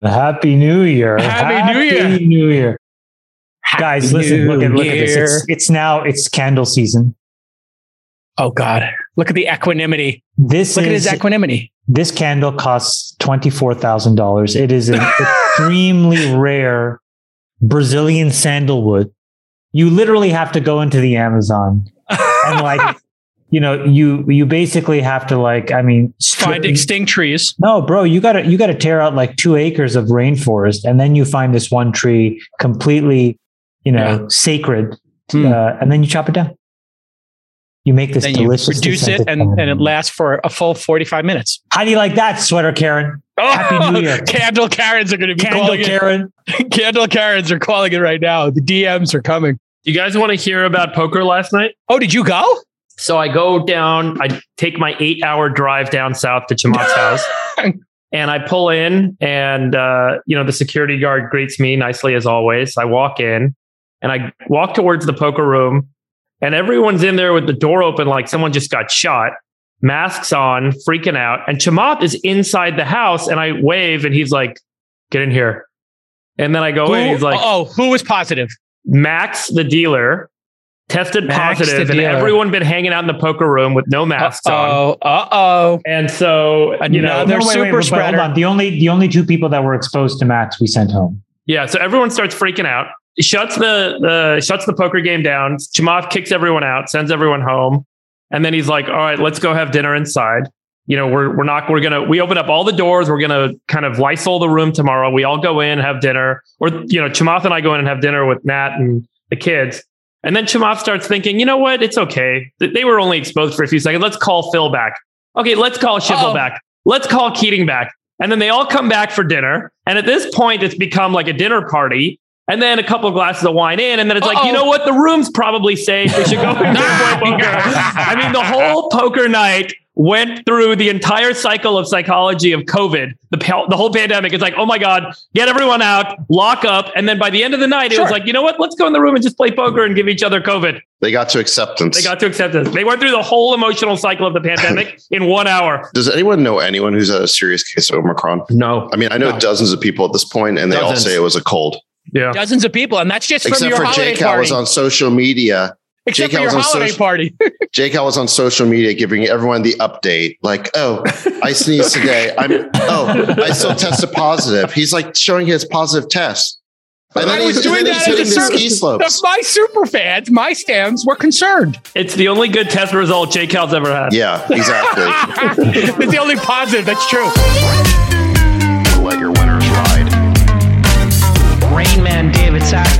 Happy New Year. Happy New Year. New Year. Guys, listen, look at Year. this. It's candle season. Oh God. Look at the equanimity. Look at his equanimity. This candle costs $24,000. It is an extremely rare Brazilian sandalwood. You literally have to go into the Amazon and you basically have to find extinct trees. No, bro, you gotta tear out like 2 acres of rainforest, and then you find this one tree completely, sacred, and then you chop it down. You make this delicious. You reduce it, and it lasts for a full 45 minutes. How do you like that, Sweater Karen? Oh, Happy New Year. Candle Karens are going to be calling Karen. Candle Karens are calling it right now. The DMs are coming. You guys want to hear about poker last night? Oh, did you go? So I go down, I take my 8-hour drive down south to Chamath's house, and I pull in, and the security guard greets me nicely as always. I walk in, and I walk towards the poker room, and everyone's in there with the door open like someone just got shot, masks on, freaking out. And Chamath is inside the house, and I wave, and he's like, "Get in here." And then I go in, he's like, "Oh, who was positive?" Max, the dealer, tested positive, and everyone been hanging out in the poker room with no masks on. And so, another super spreader. Hold on. The only 2 people that were exposed to Max, we sent home. Yeah. So everyone starts freaking out. Shuts the poker game down. Chamath kicks everyone out, sends everyone home. And then he's like, "All right, let's go have dinner inside. We open up all the doors. We're going to kind of Lysol the room tomorrow. We all go in, have dinner, or, Chamath and I go in and have dinner with Nat and the kids." And then Chamath starts thinking, you know what? It's okay. They were only exposed for a few seconds. Let's call Phil back. Okay, let's call Schiffel back. Let's call Keating back. And then they all come back for dinner. And at this point, it's become like a dinner party. And then a couple of glasses of wine in. And then it's like, you know what? The room's probably safe. We should go and play poker. I mean, the whole poker night went through the entire cycle of psychology of COVID, the whole pandemic. It's like, oh my God, get everyone out, lock up. And then by the end of the night, it was like, you know what? Let's go in the room and just play poker and give each other COVID. They got to acceptance. They went through the whole emotional cycle of the pandemic in 1 hour. Does anyone know anyone who's had a serious case of Omicron? No. I mean, I know dozens of people at this point, and they all say it was a cold. Yeah. Dozens of people. And that's just from your holiday party. Except for J-Cal was on social media. Except for your holiday party. J-Cal was on social media giving everyone the update. Like, oh, I sneezed today. I still tested positive. He's like showing his positive test. And then he's hitting the ski slopes. My super fans, my stands were concerned. It's the only good test result J-Cal's ever had. Yeah, exactly. It's the only positive. That's true. Let your winners ride. Rain Man David Sack.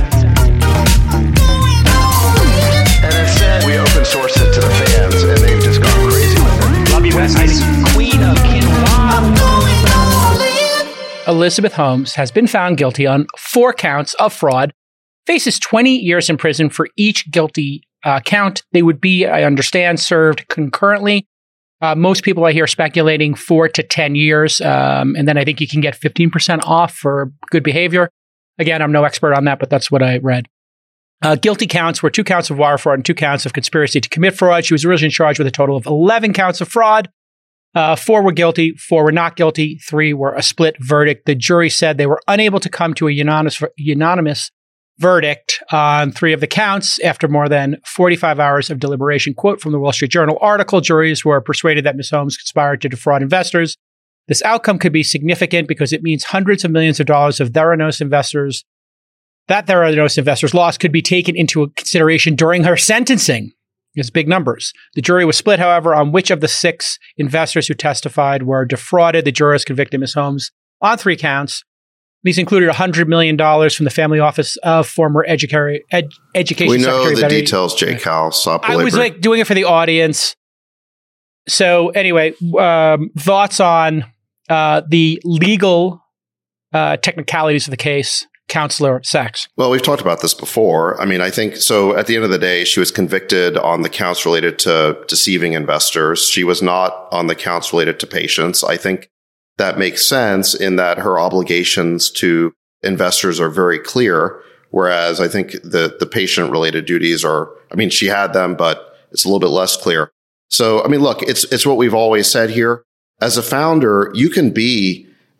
We open sourced it to the fans, and they've just gone crazy with it. Love you, Queen of Quinoa. Elizabeth Holmes has been found guilty on 4 counts of fraud, faces 20 years in prison for each guilty count. They would be, I understand, served concurrently. Most people I hear speculating 4 to 10 years, and then I think you can get 15% off for good behavior. Again, I'm no expert on that, but that's what I read. Guilty counts were 2 counts of wire fraud and 2 counts of conspiracy to commit fraud. She was originally charged with a total of 11 counts of fraud. 4 were guilty, 4 were not guilty, 3 were a split verdict. The jury said they were unable to come to a unanimous verdict on 3 of the counts after more than 45 hours of deliberation. Quote from the Wall Street Journal article, juries were persuaded that Ms. Holmes conspired to defraud investors. This outcome could be significant because it means hundreds of millions of dollars of Theranos investors' loss could be taken into consideration during her sentencing. It's big numbers. The jury was split, however, on which of the 6 investors who testified were defrauded. The jurors convicted Ms. Holmes on 3 counts. These included $100 million from the family office of former education secretary. We know the details, J-Cal. I was like doing it for the audience. So anyway, thoughts on the legal technicalities of the case. Counselor Sachs. Well, we've talked about this before. I mean, I think so. At the end of the day, she was convicted on the counts related to deceiving investors. She was not on the counts related to patients. I think that makes sense in that her obligations to investors are very clear. Whereas I think the patient related duties are, I mean, she had them, but it's a little bit less clear. So, I mean, look, it's what we've always said here. As a founder, you can be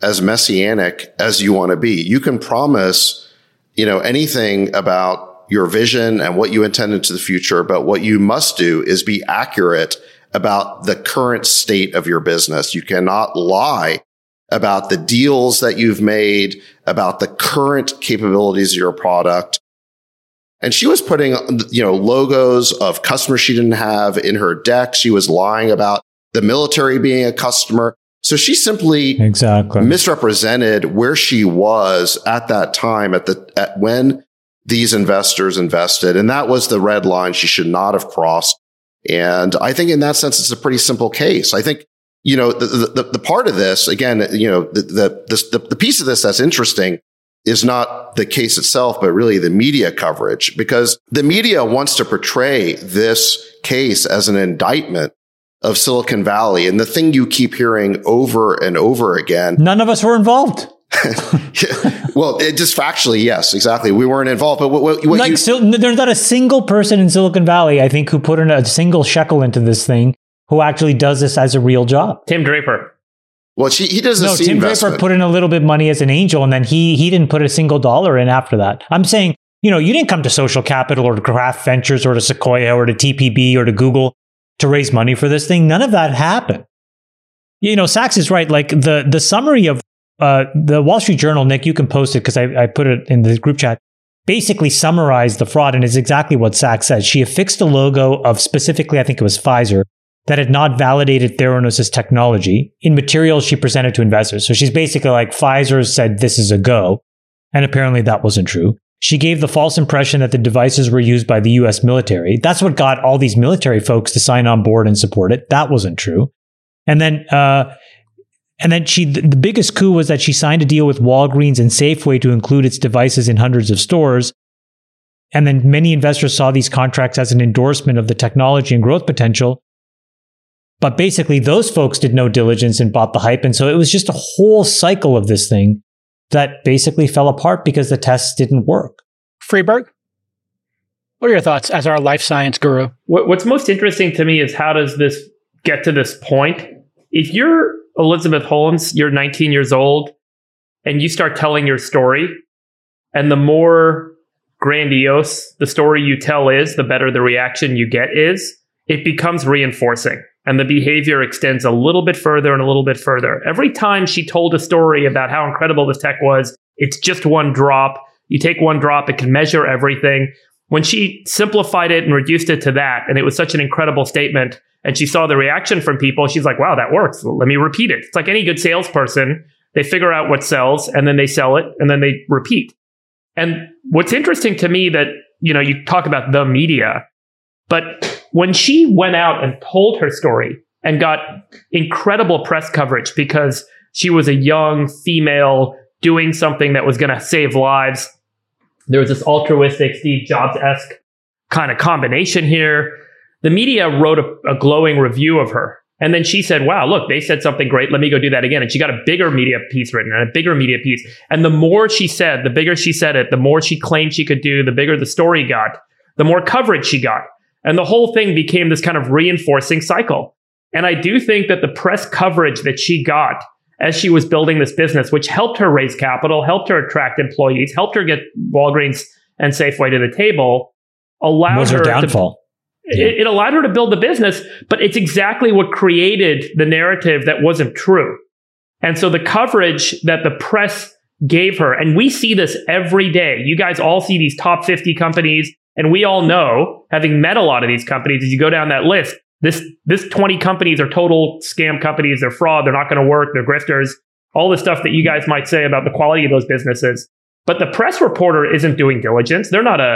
as messianic as you want to be. You can promise, anything about your vision and what you intend into the future, but what you must do is be accurate about the current state of your business. You cannot lie about the deals that you've made, about the current capabilities of your product. And she was putting, logos of customers she didn't have in her deck. She was lying about the military being a customer. So she simply misrepresented where she was at that time, at when these investors invested. And that was the red line she should not have crossed. And I think in that sense, it's a pretty simple case. I think, the part of this, again, the piece of this that's interesting is not the case itself, but really the media coverage, because the media wants to portray this case as an indictment of Silicon Valley. And the thing you keep hearing over and over again. None of us were involved. Well, it just factually, yes, exactly. We weren't involved. But there's not a single person in Silicon Valley, I think, who put in a single shekel into this thing, who actually does this as a real job. Tim Draper. Well, he doesn't see Tim investment. Draper put in a little bit of money as an angel, and then he didn't put a single dollar in after that. I'm saying, you didn't come to Social Capital or to Craft Ventures or to Sequoia or to TPB or to Google to raise money for this thing. None of that happened. Sachs is right. Like the summary of the Wall Street Journal, Nick, you can post it because I put it in the group chat, basically summarized the fraud, and it's exactly what Sachs said. She affixed a logo of specifically, I think it was Pfizer, that had not validated Theranos' technology in materials she presented to investors. So she's basically like, Pfizer said this is a go. And apparently that wasn't true. She gave the false impression that the devices were used by the US military. That's what got all these military folks to sign on board and support it. That wasn't true. And then the biggest coup was that she signed a deal with Walgreens and Safeway to include its devices in hundreds of stores. And then many investors saw these contracts as an endorsement of the technology and growth potential. But basically, those folks did no diligence and bought the hype. And so it was just a whole cycle of this thing that basically fell apart because the tests didn't work. Freeberg, what are your thoughts as our life science guru? What's most interesting to me is how does this get to this point? If you're Elizabeth Holmes, you're 19 years old, and you start telling your story, and the more grandiose the story you tell is, the better the reaction you get is, it becomes reinforcing. And the behavior extends a little bit further and a little bit further. Every time she told a story about how incredible this tech was, it's just one drop. You take one drop, it can measure everything. When she simplified it and reduced it to that, and it was such an incredible statement, and she saw the reaction from people, she's like, wow, that works. Let me repeat it. It's like any good salesperson. They figure out what sells, and then they sell it, and then they repeat. And what's interesting to me that, you talk about the media, but when she went out and told her story and got incredible press coverage because she was a young female doing something that was going to save lives, there was this altruistic Steve Jobs-esque kind of combination here. The media wrote a glowing review of her. And then she said, wow, look, they said something great. Let me go do that again. And she got a bigger media piece written and a bigger media piece. And the more she said, the bigger she said it, the more she claimed she could do, the bigger the story got, the more coverage she got. And the whole thing became this kind of reinforcing cycle. And I do think that the press coverage that she got as she was building this business, which helped her raise capital, helped her attract employees, helped her get Walgreens and Safeway to the table, allowed her downfall. It allowed her to build the business, but it's exactly what created the narrative that wasn't true. And so the coverage that the press gave her, and we see this every day. You guys all see these top 50 companies. And we all know, having met a lot of these companies, as you go down that list, this 20 companies are total scam companies. They're fraud. They're not going to work. They're grifters. All the stuff that you guys might say about the quality of those businesses. But the press reporter isn't doing diligence. They're not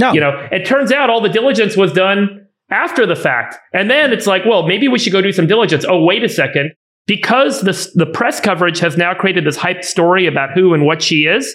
it turns out all the diligence was done after the fact. And then it's like, well, maybe we should go do some diligence. Oh, wait a second. Because the press coverage has now created this hyped story about who and what she is,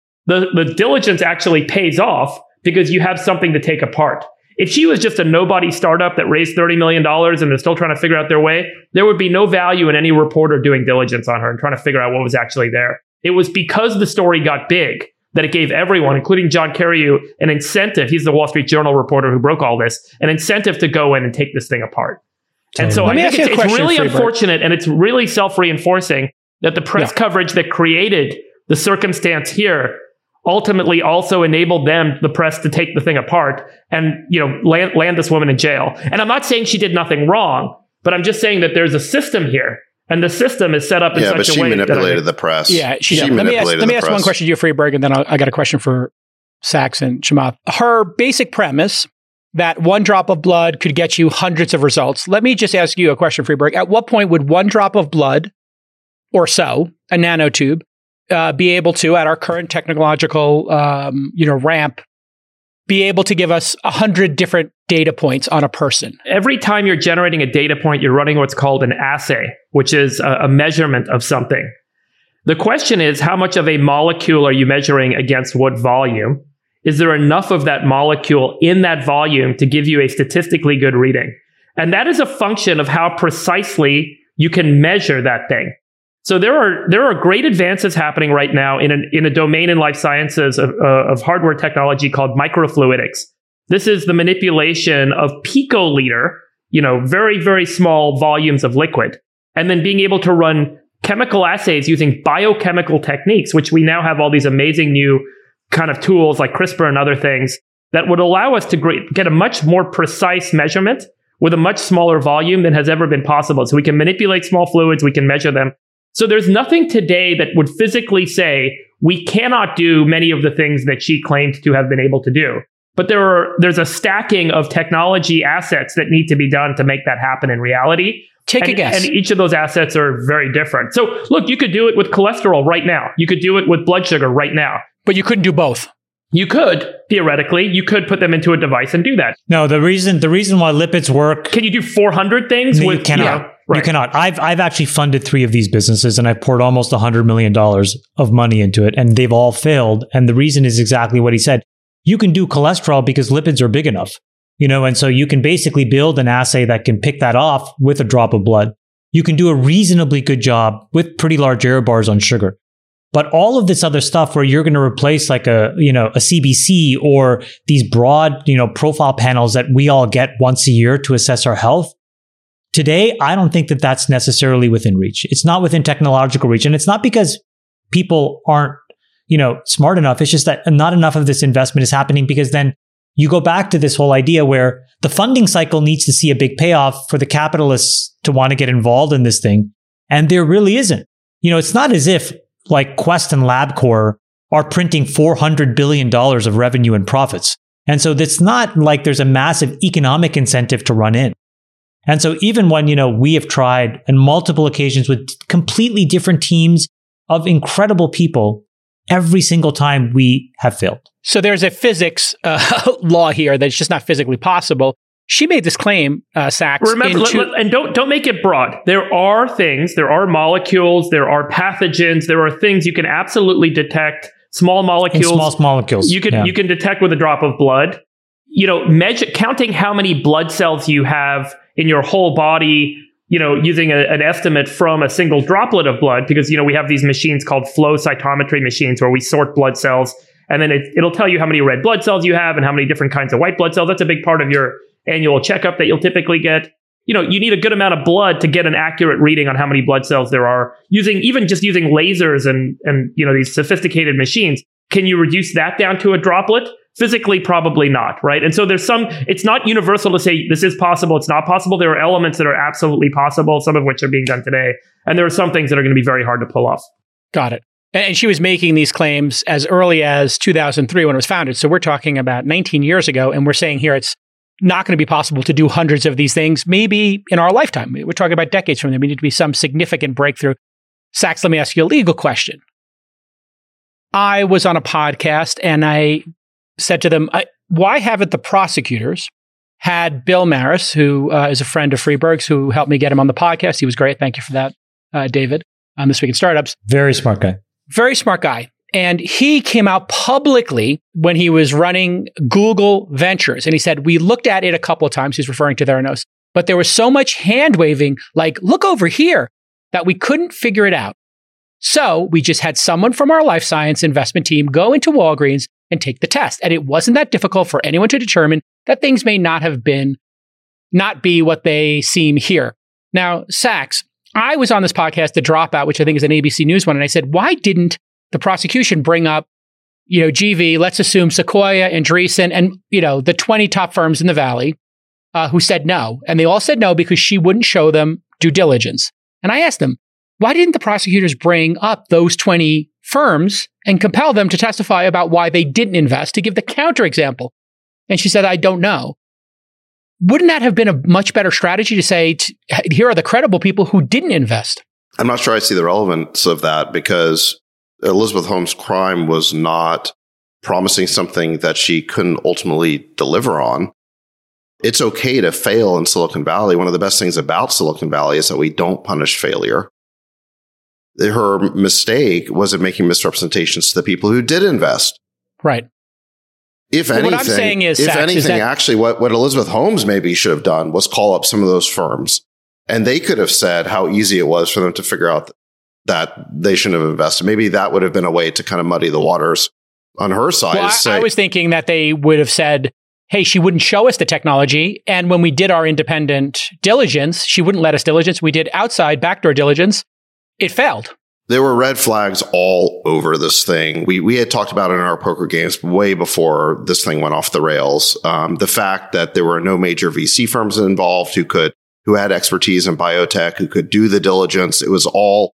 the diligence actually pays off. Because you have something to take apart. If she was just a nobody startup that raised $30 million and they're still trying to figure out their way, there would be no value in any reporter doing diligence on her and trying to figure out what was actually there. It was because the story got big that it gave everyone, including John Carreyrou, an incentive. He's the Wall Street Journal reporter who broke all this, an incentive to go in and take this thing apart. And so I think it's really unfortunate and it's really self-reinforcing that the press coverage that created the circumstance here ultimately also enabled the press, to take the thing apart and, land this woman in jail. And I'm not saying she did nothing wrong, but I'm just saying that there's a system here. And the system is set up in such a way. Yeah, but she manipulated the press. Yeah, she manipulated Let me ask one question to you, Freeberg, and then I got a question for Sachs and Chamath. Her basic premise that one drop of blood could get you hundreds of results. Let me just ask you a question, Freeberg. At what point would one drop of blood or so, a nanotube, be able to, at our current technological ramp, be able to give us 100 different data points on a person? Every time you're generating a data point, you're running what's called an assay, which is a measurement of something. The question is, how much of a molecule are you measuring against what volume? Is there enough of that molecule in that volume to give you a statistically good reading? And that is a function of how precisely you can measure that thing. So there are great advances happening right now in a domain in life sciences of hardware technology called microfluidics. This is the manipulation of picoliter, very, very small volumes of liquid, and then being able to run chemical assays using biochemical techniques, which we now have all these amazing new kind of tools like CRISPR and other things that would allow us to get a much more precise measurement with a much smaller volume than has ever been possible. So we can manipulate small fluids, we can measure them. So there's nothing today that would physically say we cannot do many of the things that she claimed to have been able to do. But there's a stacking of technology assets that need to be done to make that happen in reality. Take a guess. And each of those assets are very different. So look, you could do it with cholesterol right now. You could do it with blood sugar right now. But you couldn't do both. You could, theoretically, you could put them into a device and do that. No, the reason why lipids work. Can you do 400 things? No, you cannot. Right. You cannot. I've actually funded 3 of these businesses, and I've poured almost $100 million of money into it, and they've all failed. And the reason is exactly what he said. You can do cholesterol because lipids are big enough, and so you can basically build an assay that can pick that off with a drop of blood. You can do a reasonably good job with pretty large error bars on sugar. But all of this other stuff where you're going to replace like a CBC or these broad, profile panels that we all get once a year to assess our health. Today, I don't think that that's necessarily within reach. It's not within technological reach. And it's not because people aren't, smart enough. It's just that not enough of this investment is happening, because then you go back to this whole idea where the funding cycle needs to see a big payoff for the capitalists to want to get involved in this thing. And there really isn't. It's not as if like Quest and LabCorp are printing $400 billion of revenue and profits. And so it's not like there's a massive economic incentive to run in. And so even when, we have tried on multiple occasions with completely different teams of incredible people, every single time we have failed. So there's a physics law here that's just not physically possible. She made this claim, Sachs. Remember, and don't make it broad. There are things, there are molecules, there are pathogens, there are things you can absolutely detect. Small molecules. Small molecules. You can detect with a drop of blood. Counting how many blood cells you have in your whole body, using an estimate from a single droplet of blood, because, we have these machines called flow cytometry machines where we sort blood cells, and then it'll tell you how many red blood cells you have and how many different kinds of white blood cells. That's a big part of your annual checkup that you'll typically get. You need a good amount of blood to get an accurate reading on how many blood cells there are. Using lasers and these sophisticated machines, can you reduce that down to a droplet? Physically, probably not, right? And so it's not universal to say this is possible, it's not possible. There are elements that are absolutely possible, some of which are being done today. And there are some things that are going to be very hard to pull off. Got it. And she was making these claims as early as 2003 when it was founded. So we're talking about 19 years ago, and we're saying here it's not going to be possible to do hundreds of these things, maybe in our lifetime. We're talking about decades from now. We need to be some significant breakthrough. Sachs, let me ask you a legal question. I was on a podcast and I said to them, why haven't the prosecutors had Bill Maris, who is a friend of Freeberg's, who helped me get him on the podcast? He was great. Thank you for that, David, on This Week in Startups. Very smart guy. Very smart guy. And he came out publicly when he was running Google Ventures. And he said, we looked at it a couple of times. He's referring to Theranos. But there was so much hand waving, like, look over here, that we couldn't figure it out. So we just had someone from our life science investment team go into Walgreens and take the test. And it wasn't that difficult for anyone to determine that things may not be what they seem here. Now, Sachs, I was on this podcast, The Dropout, which I think is an ABC News one, and I said, why didn't the prosecution bring up, GV, let's assume Sequoia, Andreessen, and, the 20 top firms in the Valley who said no. And they all said no because she wouldn't show them due diligence. And I asked them, why didn't the prosecutors bring up those 20 firms and compel them to testify about why they didn't invest, to give the counterexample? And she said, I don't know. Wouldn't that have been a much better strategy to say, here are the credible people who didn't invest? I'm not sure I see the relevance of that, because Elizabeth Holmes' crime was not promising something that she couldn't ultimately deliver on. It's okay to fail in Silicon Valley. One of the best things about Silicon Valley is that we don't punish failure. Her mistake wasn't making misrepresentations to the people who did invest. Right. If anything, what I'm saying is, actually, what Elizabeth Holmes maybe should have done was call up some of those firms, and they could have said how easy it was for them to figure out that they shouldn't have invested. Maybe that would have been a way to kind of muddy the waters on her side. Well, I was thinking that they would have said, hey, she wouldn't show us the technology. And when we did our independent diligence, she wouldn't let us diligence. We did outside backdoor diligence. It failed. There were red flags all over this thing. We had talked about it in our poker games way before this thing went off the rails. The fact that there were no major VC firms involved who had expertise in biotech, who could do the diligence. It was all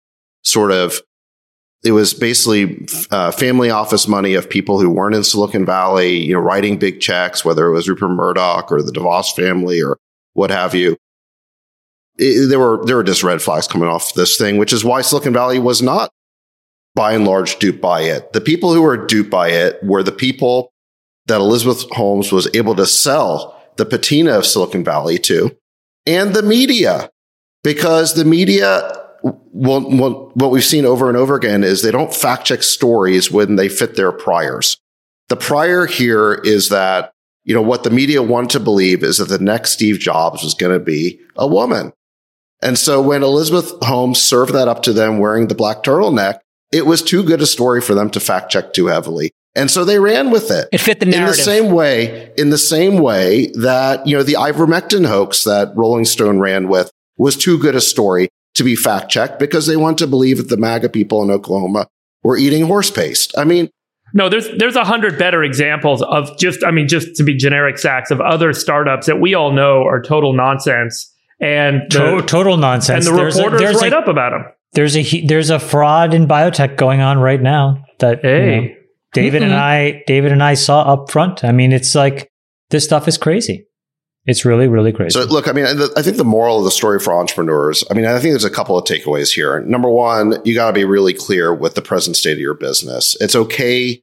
it was basically family office money of people who weren't in Silicon Valley, writing big checks, whether it was Rupert Murdoch or the DeVos family or what have you. There were just red flags coming off this thing, which is why Silicon Valley was not, by and large, duped by it. The people who were duped by it were the people that Elizabeth Holmes was able to sell the patina of Silicon Valley to, and the media, because the media, what we've seen over and over again is they don't fact check stories when they fit their priors. The prior here is that, what the media want to believe is that the next Steve Jobs was going to be a woman. And so when Elizabeth Holmes served that up to them wearing the black turtleneck, it was too good a story for them to fact check too heavily. And so they ran with it. It fit the narrative. In the same way that, the ivermectin hoax that Rolling Stone ran with was too good a story to be fact checked because they want to believe that the MAGA people in Oklahoma were eating horse paste. I mean, no, there's 100 better examples of just to be generic, Sachs, of other startups that we all know are total nonsense. And total nonsense. And the reporters write up about them. There's a fraud in biotech going on right now that David and I saw up front. I mean, it's like this stuff is crazy. It's really, really crazy. So look, I mean, I think the moral of the story for entrepreneurs, I think there's a couple of takeaways here. Number one, you got to be really clear with the present state of your business. It's okay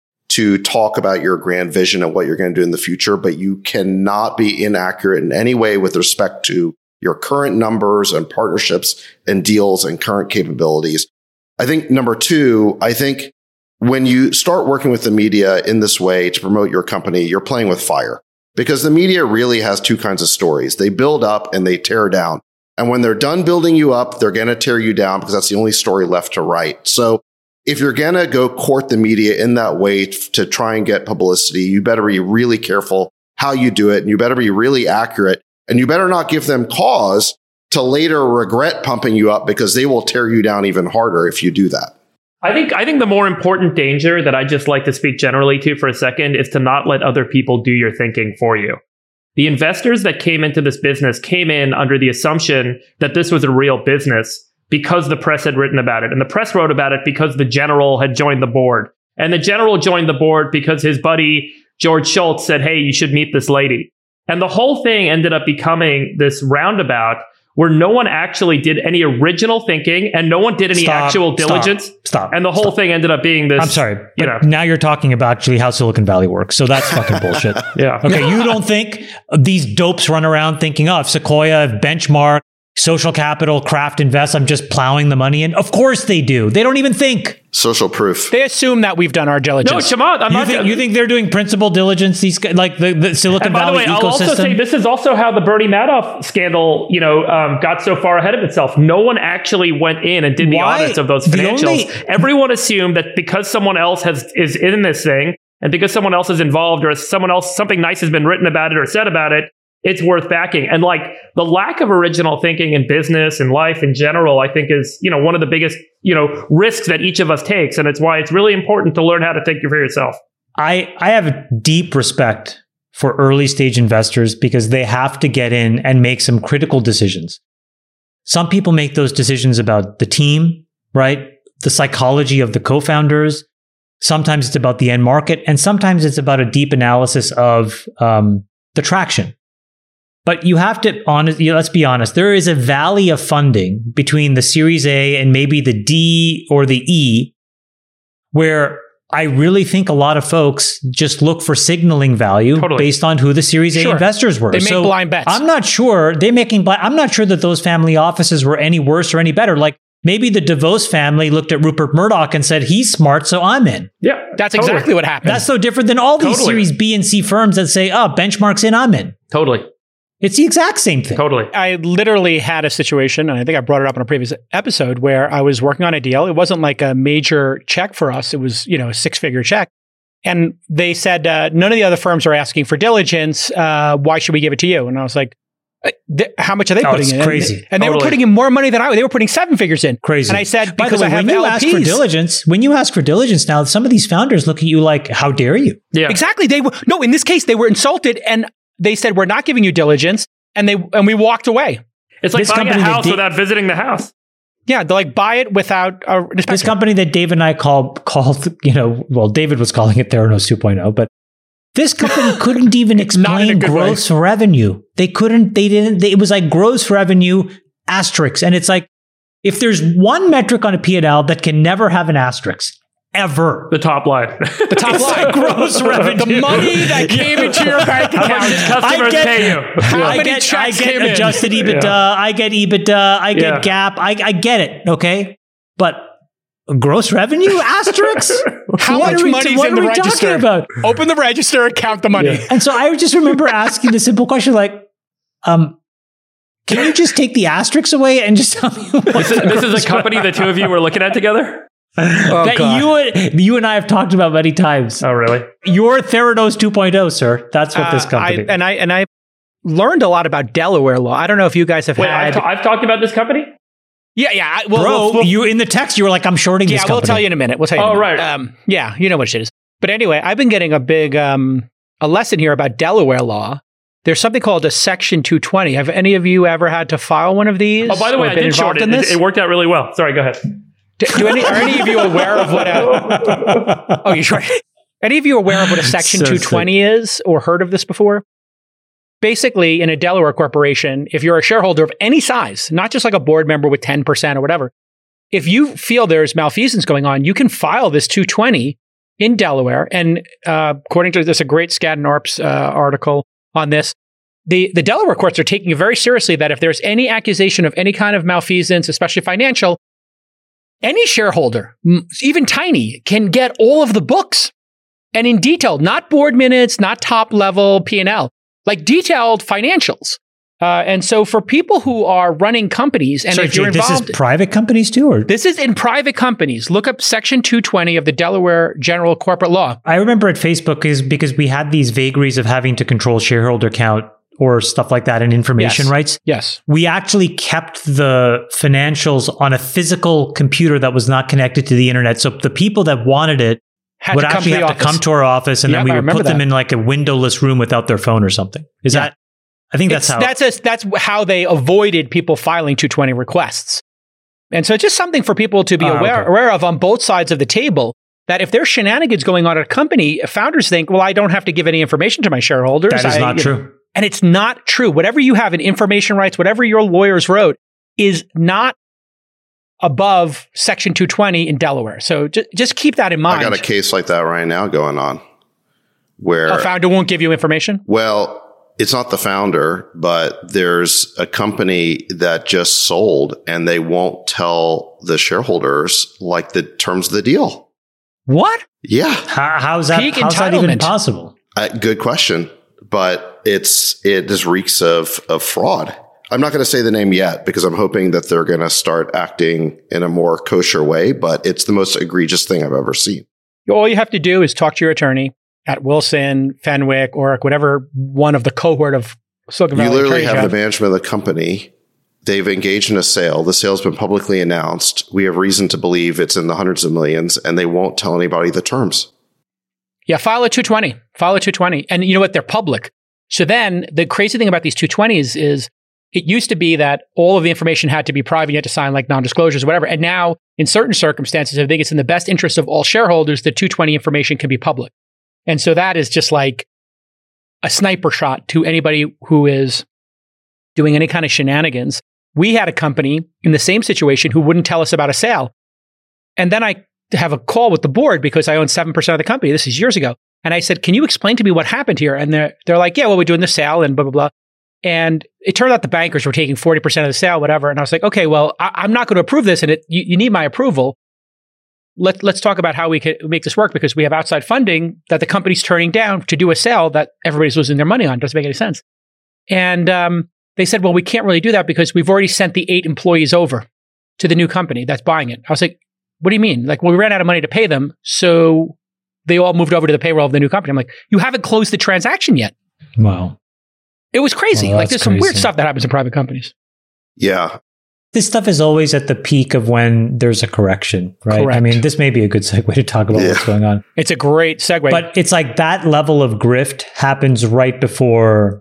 to talk about your grand vision and what you're going to do in the future, but you cannot be inaccurate in any way with respect to your current numbers and partnerships and deals and current capabilities. I think number two, when you start working with the media in this way to promote your company, you're playing with fire, because the media really has two kinds of stories. They build up and they tear down. And when they're done building you up, they're going to tear you down because that's the only story left to write. So if you're going to go court the media in that way to try and get publicity, you better be really careful how you do it. And you better be really accurate. And you better not give them cause to later regret pumping you up, because they will tear you down even harder if you do that. I think the more important danger that I just like to speak generally to for a second is to not let other people do your thinking for you. The investors that came into this business came in under the assumption that this was a real business because the press had written about it. And the press wrote about it because the general had joined the board. And the general joined the board because his buddy, George Shultz, said, hey, you should meet this lady. And the whole thing ended up becoming this roundabout where no one actually did any original thinking and no one did any actual diligence. Stop. And the whole thing ended up being this. I'm sorry. Now you're talking about actually how Silicon Valley works. So that's fucking bullshit. Yeah. Okay. You don't think these dopes run around thinking, if Sequoia, if Benchmark, Social Capital, Kraft Invest, I'm just plowing the money in? Of course they do. They don't even think. Social proof. They assume that we've done our diligence. No, Chamath, you think they're doing principal diligence? These like the Silicon Valley ecosystem. I'll also say this is also how the Bernie Madoff scandal, got so far ahead of itself. No one actually went in and did the audits of those financials. Everyone assumed that because someone else is in this thing and because someone else is involved or something nice has been written about it or said about it, it's worth backing. And like the lack of original thinking in business and life in general, I think is, one of the biggest, risks that each of us takes. And it's why it's really important to learn how to think for yourself. I have a deep respect for early stage investors because they have to get in and make some critical decisions. Some people make those decisions about the team, right? The psychology of the co-founders. Sometimes it's about the end market, and sometimes it's about a deep analysis of the traction. But you have to, let's be honest, there is a valley of funding between the Series A and maybe the D or the E, where I really think a lot of folks just look for signaling value based on who the Series A investors were. They make blind bets. I'm not sure I'm not sure that those family offices were any worse or any better. Like maybe the DeVos family looked at Rupert Murdoch and said, he's smart, so I'm in. Yeah, that's exactly what happened. That's so different than all these Series B and C firms that say, Benchmark's in, I'm in. Totally. It's the exact same thing. Totally. I literally had a situation, and I think I brought it up in a previous episode, where I was working on a deal. It wasn't like a major check for us. It was, a 6-figure check. And they said, none of the other firms are asking for diligence. Why should we give it to you? And I was like, how much are they putting in? Crazy. And they were putting in more money than I was. They were putting 7 figures in. Crazy. And I said, by the way, when you ask for diligence now, some of these founders look at you like, how dare you? Yeah. Exactly. In this case, they were insulted, and they said, we're not giving you diligence. And we walked away. It's like buying a house without visiting the house. Yeah, they buy it without a inspection. This company that Dave and I called, David was calling it Theranos 2.0, but this company couldn't even explain gross revenue. It was like gross revenue asterisk. And it's like, if there's one metric on a P&L that can never have an asterisk, ever. The top line. The top line. Gross revenue. The money that came into your bank account. How much did customers pay you? How many checks came in? Adjusted EBITDA. I get EBITDA. I get GAAP. I get it. Okay. But gross revenue asterisks? How much money's in the register? About? Open the register and count the money. Yeah. And so I just remember asking the simple question like, can you just take the asterisks away and just tell me what this is a company the two of you were looking at together? That you and I have talked about many times. Oh, really? You're Theranos 2.0, sir. That's what this company. I learned a lot about Delaware law. I don't know if you guys have had. I've talked about this company. Yeah. You in the text, you were like, I'm shorting this company. We'll tell you in a minute. Right. Yeah, you know what it is. But anyway, I've been getting a big a lesson here about Delaware law. There's something called a Section 220. Have any of you ever had to file one of these? Oh, by the way, I did short it. It worked out really well. Sorry, go ahead. Are any of you aware of what any of you aware of what a Section 220 is, or heard of this before? Basically, in a Delaware corporation, if you're a shareholder of any size, not just like a board member with 10% or whatever, if you feel there's malfeasance going on, you can file this 220 in Delaware. And according to this, a great Skadden Arps article on this, the Delaware courts are taking it very seriously that if there's any accusation of any kind of malfeasance, especially financial, any shareholder, even tiny, can get all of the books and in detail, not board minutes, not top level P&L, like detailed financials. And so for people who are running companies, and if you're involved, this is private companies too, or this is in private companies. Look up Section 220 of the Delaware General Corporate Law. I remember at Facebook because we had these vagaries of having to control shareholder count or stuff like that and information rights. Yes. We actually kept the financials on a physical computer that was not connected to the internet. So the people that wanted it would actually have to come to our office, and then we would put them in like a windowless room without their phone or something. Is that? I think that's how they avoided people filing 220 requests. And so it's just something for people to be aware of on both sides of the table, that if there's shenanigans going on at a company, founders think, well, I don't have to give any information to my shareholders. That is not true. And it's not true. Whatever you have in information rights, whatever your lawyers wrote, is not above Section 220 in Delaware. So just keep that in mind. I got a case like that right now going on where a founder won't give you information? Well, it's not the founder, but there's a company that just sold and they won't tell the shareholders like the terms of the deal. What? Yeah. How's that even possible? Good question. But it just reeks of fraud. I'm not going to say the name yet because I'm hoping that they're going to start acting in a more kosher way, but it's the most egregious thing I've ever seen. All you have to do is talk to your attorney at Wilson, Fenwick, Orrick, whatever one of the cohort of Silicon You Valley literally attorney have job. the management of the company. They've engaged in a sale. The sale's been publicly announced. We have reason to believe it's in the hundreds of millions, and they won't tell anybody the terms. Yeah, file a 220. File a 220. And you know what? They're public. So then the crazy thing about these 220s is it used to be that all of the information had to be private. You had to sign like non-disclosures or whatever. And now, in certain circumstances, I think it's in the best interest of all shareholders, the 220 information can be public. And so that is just like a sniper shot to anybody who is doing any kind of shenanigans. We had a company in the same situation who wouldn't tell us about a sale. And then I have a call with the board because I own 7% of the company. This is years ago. And I said, can you explain to me what happened here? And they're like, yeah, well, we're doing the sale and blah, blah, blah. And it turned out the bankers were taking 40% of the sale, whatever. And I was like, okay, well, I'm not going to approve this. And you need my approval. Let's talk about how we can make this work, because we have outside funding that the company's turning down to do a sale that everybody's losing their money on. Doesn't make any sense. And they said, well, we can't really do that because we've already sent the 8 employees over to the new company that's buying it. I was like, what do you mean? Like, well, we ran out of money to pay them, so they all moved over to the payroll of the new company. I'm like, you haven't closed the transaction yet. Wow. It was crazy. Well, like, there's some weird crazy. stuff that happens in private companies. Yeah. This stuff is always at the peak of when there's a correction, right? Correct. I mean, this may be a good segue to talk about what's going on. It's a great segue. But it's like that level of grift happens right before,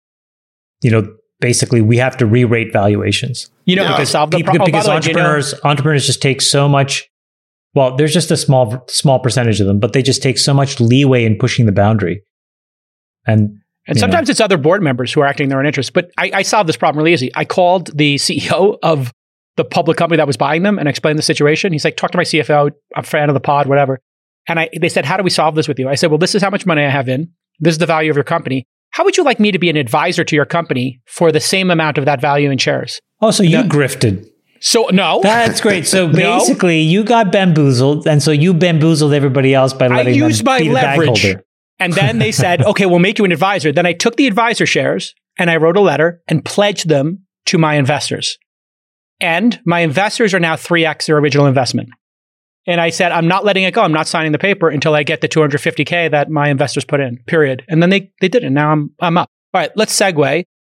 basically we have to re-rate valuations. you know, who can solve the problem? Because entrepreneurs just take so much. Well, there's just a small percentage of them, but they just take so much leeway in pushing the boundary. And sometimes it's other board members who are acting in their own interest. But I solved this problem really easy. I called the CEO of the public company that was buying them and explained the situation. He's like, talk to my CFO. I'm a fan of the pod, whatever. And they said, how do we solve this with you? I said, well, this is how much money I have in. This is the value of your company. How would you like me to be an advisor to your company for the same amount of that value in shares? Oh, so you grifted. So, no. That's great. So basically, you got bamboozled, and so you bamboozled everybody else by letting them be the bag holder. And then they said, okay, we'll make you an advisor. Then I took the advisor shares and I wrote a letter and pledged them to my investors. And my investors are now 3x their original investment. And I said, I'm not letting it go. I'm not signing the paper until I get the $250K that my investors put in, period. And then they did it. Now I'm up. All right, let's segue.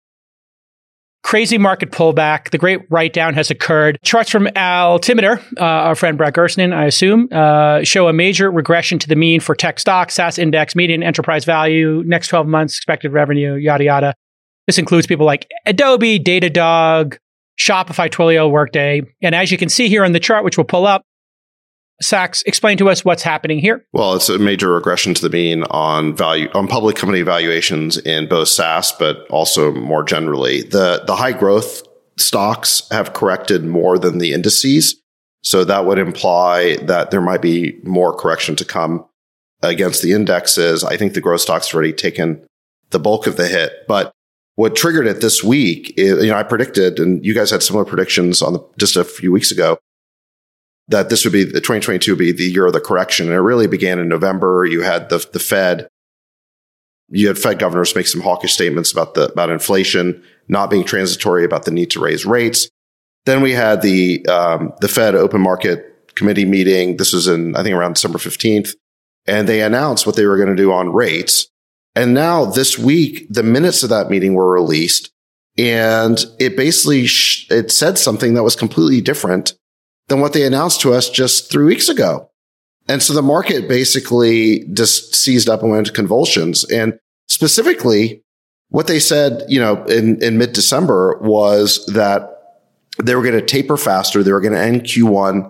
Crazy market pullback. The great write-down has occurred. Charts from Altimeter, our friend Brad Gerstner, I assume, show a major regression to the mean for tech stocks, SaaS index, median enterprise value, next 12 months, expected revenue, yada, yada. This includes people like Adobe, Datadog, Shopify, Twilio, Workday. And as you can see here on the chart, which we'll pull up, Sachs, explain to us what's happening here. Well, it's a major regression to the mean on public company valuations in both SaaS, but also more generally. The high growth stocks have corrected more than the indices. So that would imply that there might be more correction to come against the indexes. I think the growth stocks have already taken the bulk of the hit. But what triggered it this week is, I predicted, and you guys had similar predictions just a few weeks ago, that this would be 2022 would be the year of the correction. And it really began in November. You had the Fed. You had Fed governors make some hawkish statements about inflation not being transitory, about the need to raise rates. Then we had the Fed Open Market Committee meeting. This was I think around December 15th. And they announced what they were going to do on rates. And now this week, the minutes of that meeting were released. And it basically, it said something that was completely different than what they announced to us just 3 weeks ago. And so the market basically just seized up and went into convulsions. And specifically, what they said, in mid-December was that they were going to taper faster. They were going to end QE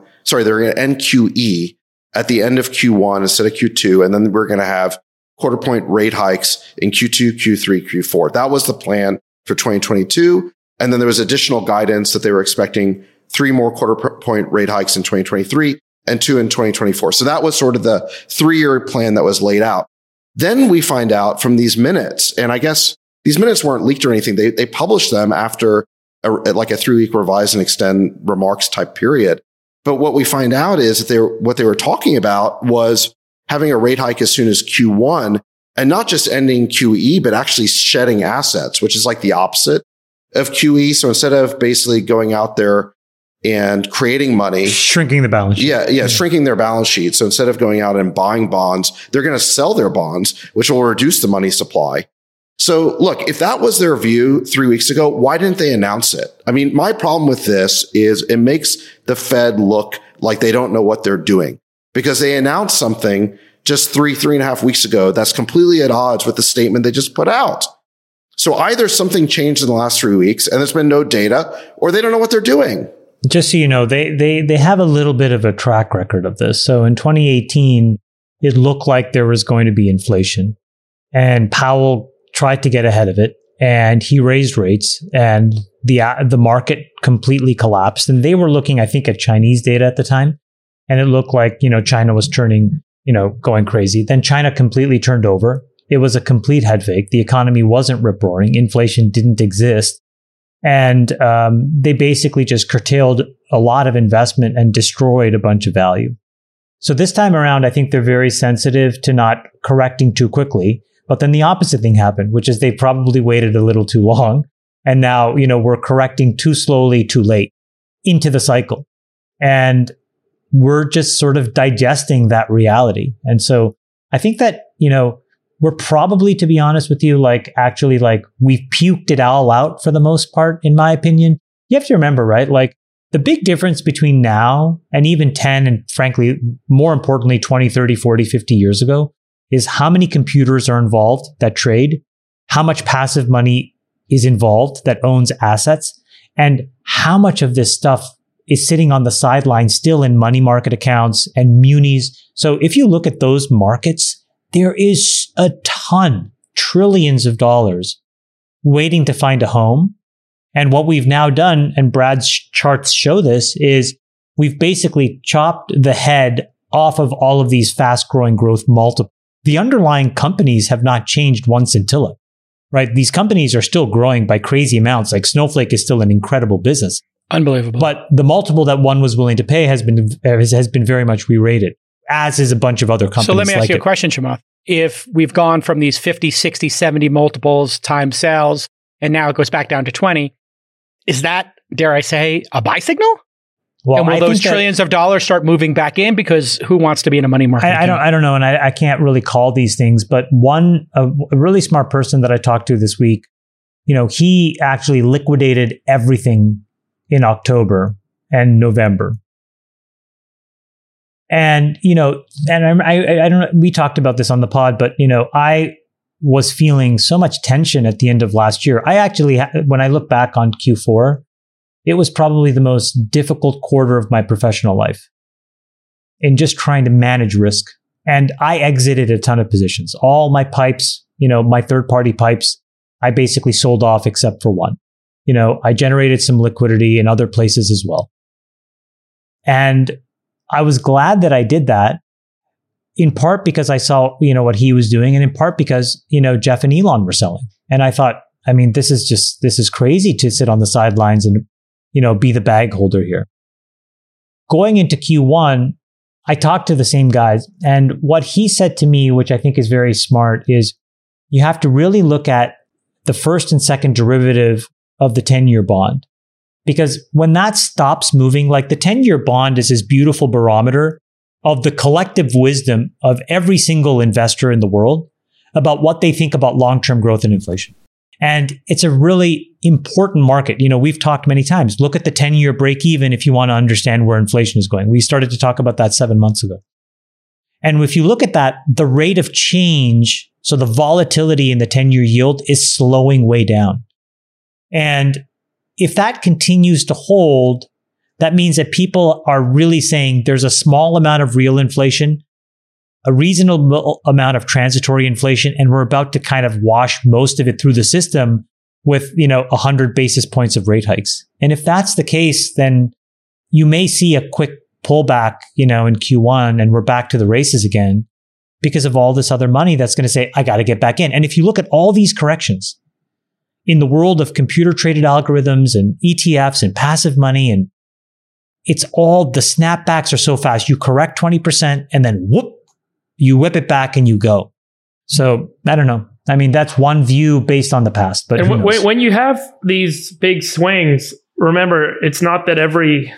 at the end of Q1 instead of Q2. And then we're going to have quarter point rate hikes in Q2, Q3, Q4. That was the plan for 2022. And then there was additional guidance that they were expecting 3 more quarter point rate hikes in 2023 and 2 in 2024. So that was sort of the 3-year plan that was laid out. Then we find out from these minutes, and I guess these minutes weren't leaked or anything. They published them after a 3-week revise and extend remarks type period. But what we find out is that what they were talking about was having a rate hike as soon as Q1 and not just ending QE, but actually shedding assets, which is like the opposite of QE. So instead of basically going out there and creating money, shrinking the balance sheet. Yeah, shrinking their balance sheet. So instead of going out and buying bonds, they're going to sell their bonds, which will reduce the money supply. So look, if that was their view 3 weeks ago, why didn't they announce it? I mean, my problem with this is it makes the Fed look like they don't know what they're doing because they announced something just three and a half weeks ago that's completely at odds with the statement they just put out. So either something changed in the last 3 weeks and there's been no data, or they don't know what they're doing. Just so you know, they have a little bit of a track record of this. So in 2018, it looked like there was going to be inflation, and Powell tried to get ahead of it, and he raised rates, and the market completely collapsed. And they were looking, I think, at Chinese data at the time, and it looked like, China was turning, going crazy. Then China completely turned over. It was a complete head fake. The economy wasn't rip-roaring. Inflation didn't exist. And they basically just curtailed a lot of investment and destroyed a bunch of value. So this time around, I think they're very sensitive to not correcting too quickly. But then the opposite thing happened, which is they probably waited a little too long. And now, we're correcting too slowly, too late into the cycle. And we're just sort of digesting that reality. And so I think that, we're probably, to be honest with you, we've puked it all out for the most part, in my opinion. You have to remember, right? Like the big difference between now and even 10 and frankly, more importantly, 20, 30, 40, 50 years ago is how many computers are involved that trade, how much passive money is involved that owns assets, and how much of this stuff is sitting on the sidelines still in money market accounts and munis. So if you look at those markets, there is a ton, trillions of dollars waiting to find a home. And what we've now done, and Brad's charts show this, is we've basically chopped the head off of all of these fast-growing growth multiples. The underlying companies have not changed one scintilla, right? These companies are still growing by crazy amounts. Like Snowflake is still an incredible business. Unbelievable. But the multiple that one was willing to pay has been very much re-rated, as is a bunch of other companies. So let me ask you a question, Chamath. If we've gone from these 50, 60, 70 multiples times sales, and now it goes back down to 20, is that, dare I say, a buy signal? Well, and will those trillions of dollars start moving back in? Because who wants to be in a money market? I don't know. And I can't really call these things. But a really smart person that I talked to this week, he actually liquidated everything in October and November. And, and I don't know, we talked about this on the pod, but, I was feeling so much tension at the end of last year. I actually, when I look back on Q4, it was probably the most difficult quarter of my professional life in just trying to manage risk. And I exited a ton of positions. All my pipes, my third-party pipes, I basically sold off except for one. I generated some liquidity in other places as well. And I was glad that I did that, in part because I saw, what he was doing, and in part because, Jeff and Elon were selling. And I thought, I mean, this is crazy to sit on the sidelines and, be the bag holder here. Going into Q1, I talked to the same guys, and what he said to me, which I think is very smart, is you have to really look at the first and second derivative of the 10-year bond. Because when that stops moving, like the 10-year bond is this beautiful barometer of the collective wisdom of every single investor in the world about what they think about long-term growth and inflation. And it's a really important market. We've talked many times. Look at the 10-year break even if you want to understand where inflation is going. We started to talk about that 7 months ago. And if you look at that, the rate of change, so the volatility in the 10-year yield is slowing way down. And if that continues to hold, that means that people are really saying there's a small amount of real inflation, a reasonable amount of transitory inflation, and we're about to kind of wash most of it through the system with, 100 basis points of rate hikes. And if that's the case, then you may see a quick pullback, in Q1, and we're back to the races again because of all this other money that's going to say, I got to get back in. And if you look at all these corrections in the world of computer traded algorithms and ETFs and passive money, and it's all, the snapbacks are so fast. You correct 20% and then whoop, you whip it back and you go. So I don't know. I mean, that's one view based on the past. But and when you have these big swings, remember, it's not that every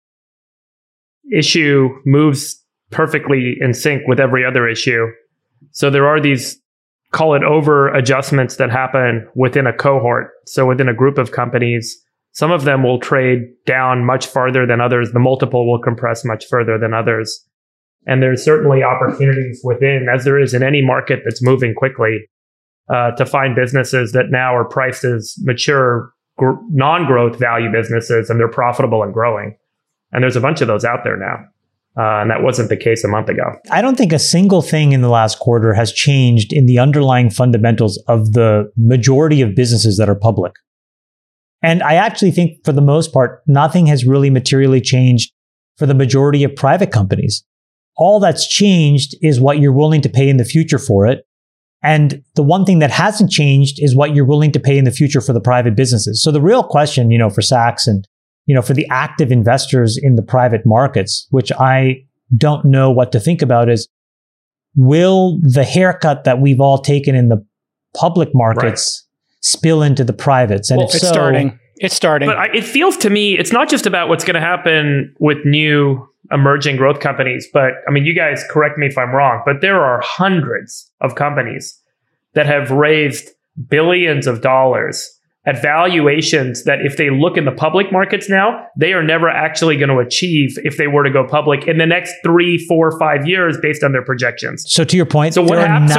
issue moves perfectly in sync with every other issue. So there are these call it over adjustments that happen within a cohort. So within a group of companies, some of them will trade down much farther than others. The multiple will compress much further than others. And there's certainly opportunities within, as there is in any market that's moving quickly, to find businesses that now are priced as mature, non-growth value businesses, and they're profitable and growing. And there's a bunch of those out there now. And that wasn't the case a month ago. I don't think a single thing in the last quarter has changed in the underlying fundamentals of the majority of businesses that are public. And I actually think for the most part, nothing has really materially changed for the majority of private companies. All that's changed is what you're willing to pay in the future for it. And the one thing that hasn't changed is what you're willing to pay in the future for the private businesses. So the real question, for Sachs and, for the active investors in the private markets, which I don't know what to think about, is will the haircut that we've all taken in the public markets spill into the privates? And it's starting. It's starting. But it feels to me, it's not just about what's going to happen with new emerging growth companies. But I mean, you guys correct me if I'm wrong, but there are hundreds of companies that have raised billions of dollars at valuations that if they look in the public markets now, they are never actually going to achieve if they were to go public in the next 3, 4, 5 years based on their projections. So to your point, so there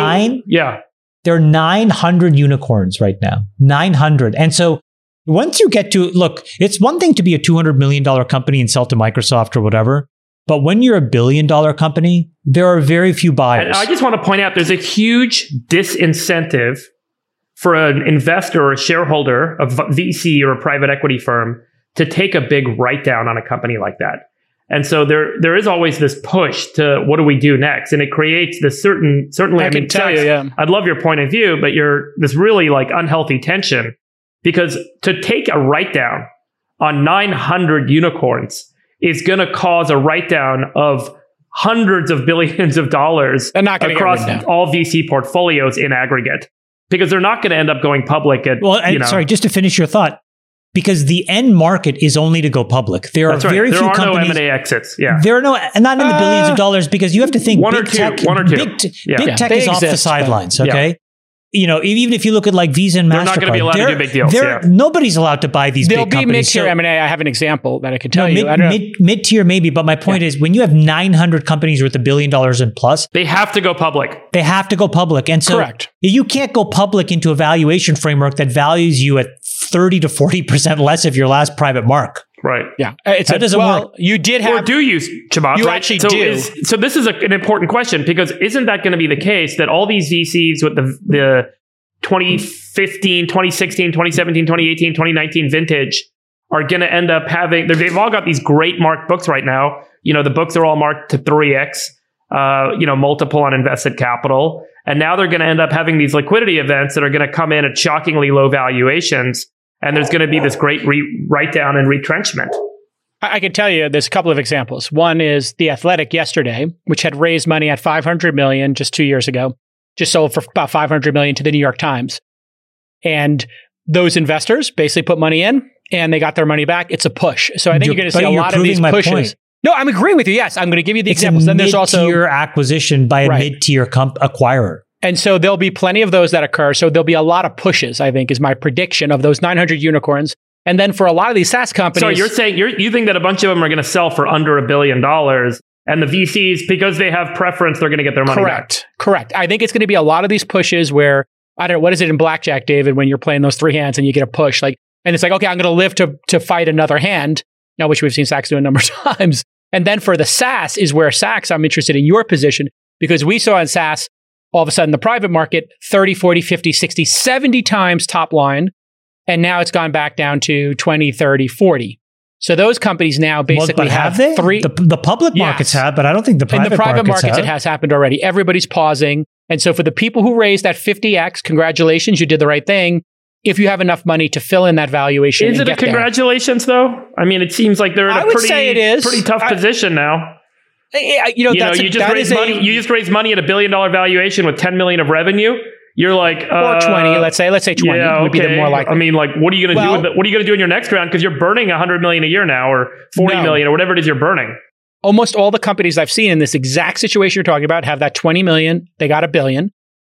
are 900 unicorns right now. 900. And so once you get to, look, it's one thing to be a $200 million company and sell to Microsoft or whatever. But when you're a $1 billion company, there are very few buyers. And I just want to point out there's a huge disincentive for an investor or a shareholder, a VC or a private equity firm, to take a big write down on a company like that. And so there is always this push to what do we do next? And it creates this certainly, I can tell you, yeah. I'd love your point of view, but this really like unhealthy tension, because to take a write down on 900 unicorns is going to cause a write down of hundreds of billions of dollars across all VC portfolios in aggregate. Because they're not going to end up going public at, sorry, just to finish your thought, because the end market is only to go public. There are very few companies. There are no M&A exits. Yeah. There are not in the billions of dollars, because you have to think one or two. Big tech is off the sidelines. Okay. Yeah. Even if you look at like Visa and MasterCard, they're not going to be allowed to do big deals. Nobody's allowed to buy these big companies. There'll be mid-tier M&A. I have an example that I can tell you. Mid-tier maybe, but my point is when you have 900 companies worth $1 billion and plus, they have to go public. And so correct. You can't go public into a valuation framework that values you at 30 to 40% less of your last private mark. Right. Yeah. That doesn't work. You did have... Or do you, Chamath? You right? actually do. So this is an important question, because isn't that going to be the case that all these VCs with the 2015, 2016, 2017, 2018, 2019 vintage are going to end up having... They've all got these great marked books right now. The books are all marked to 3x, multiple on invested capital. And now they're going to end up having these liquidity events that are going to come in at shockingly low valuations. And there's going to be this great write down and retrenchment. I can tell you there's a couple of examples. One is The Athletic yesterday, which had raised money at $500 million just 2 years ago, just sold for about $500 million to the New York Times. And those investors basically put money in and they got their money back. It's a push. So I think you're going to see a lot of these pushes. Point. No, I'm agreeing with you. Yes, I'm going to give you the examples. Then there's also mid-tier acquisition by a mid-tier acquirer. And so there'll be plenty of those that occur. So there'll be a lot of pushes, I think, is my prediction of those 900 unicorns. And then for a lot of these SaaS companies... So you're saying you think that a bunch of them are going to sell for under $1 billion, and the VCs, because they have preference, they're going to get their money back? Correct. I think it's going to be a lot of these pushes where, I don't know, what is it in blackjack, David, when you're playing those three hands and you get a push? And it's like, okay, I'm going to live to fight another hand, now which we've seen Sachs do a number of times. And then for the SaaS is where Sachs, I'm interested in your position, because we saw in SaaS, all of a sudden, the private market, 30, 40, 50, 60, 70 times top line. And now it's gone back down to 20, 30, 40. So those companies now basically have three. The public markets have, but I don't think the private markets it has happened already. Everybody's pausing. And so for the people who raised that 50x, congratulations, you did the right thing. If you have enough money to fill in that valuation. Is it a congratulations though? I mean, it seems like they're in a pretty tough position now. You just raised money at $1 billion valuation with 10 million of revenue. You're like, or 20, let's say 20 would be the more likely. I mean, like, what are you going to do with it? What are you going to do in your next round? Because you're burning 100 million a year now, or 40 million, or whatever it is you're burning. Almost all the companies I've seen in this exact situation you're talking about have that 20 million. They got $1 billion.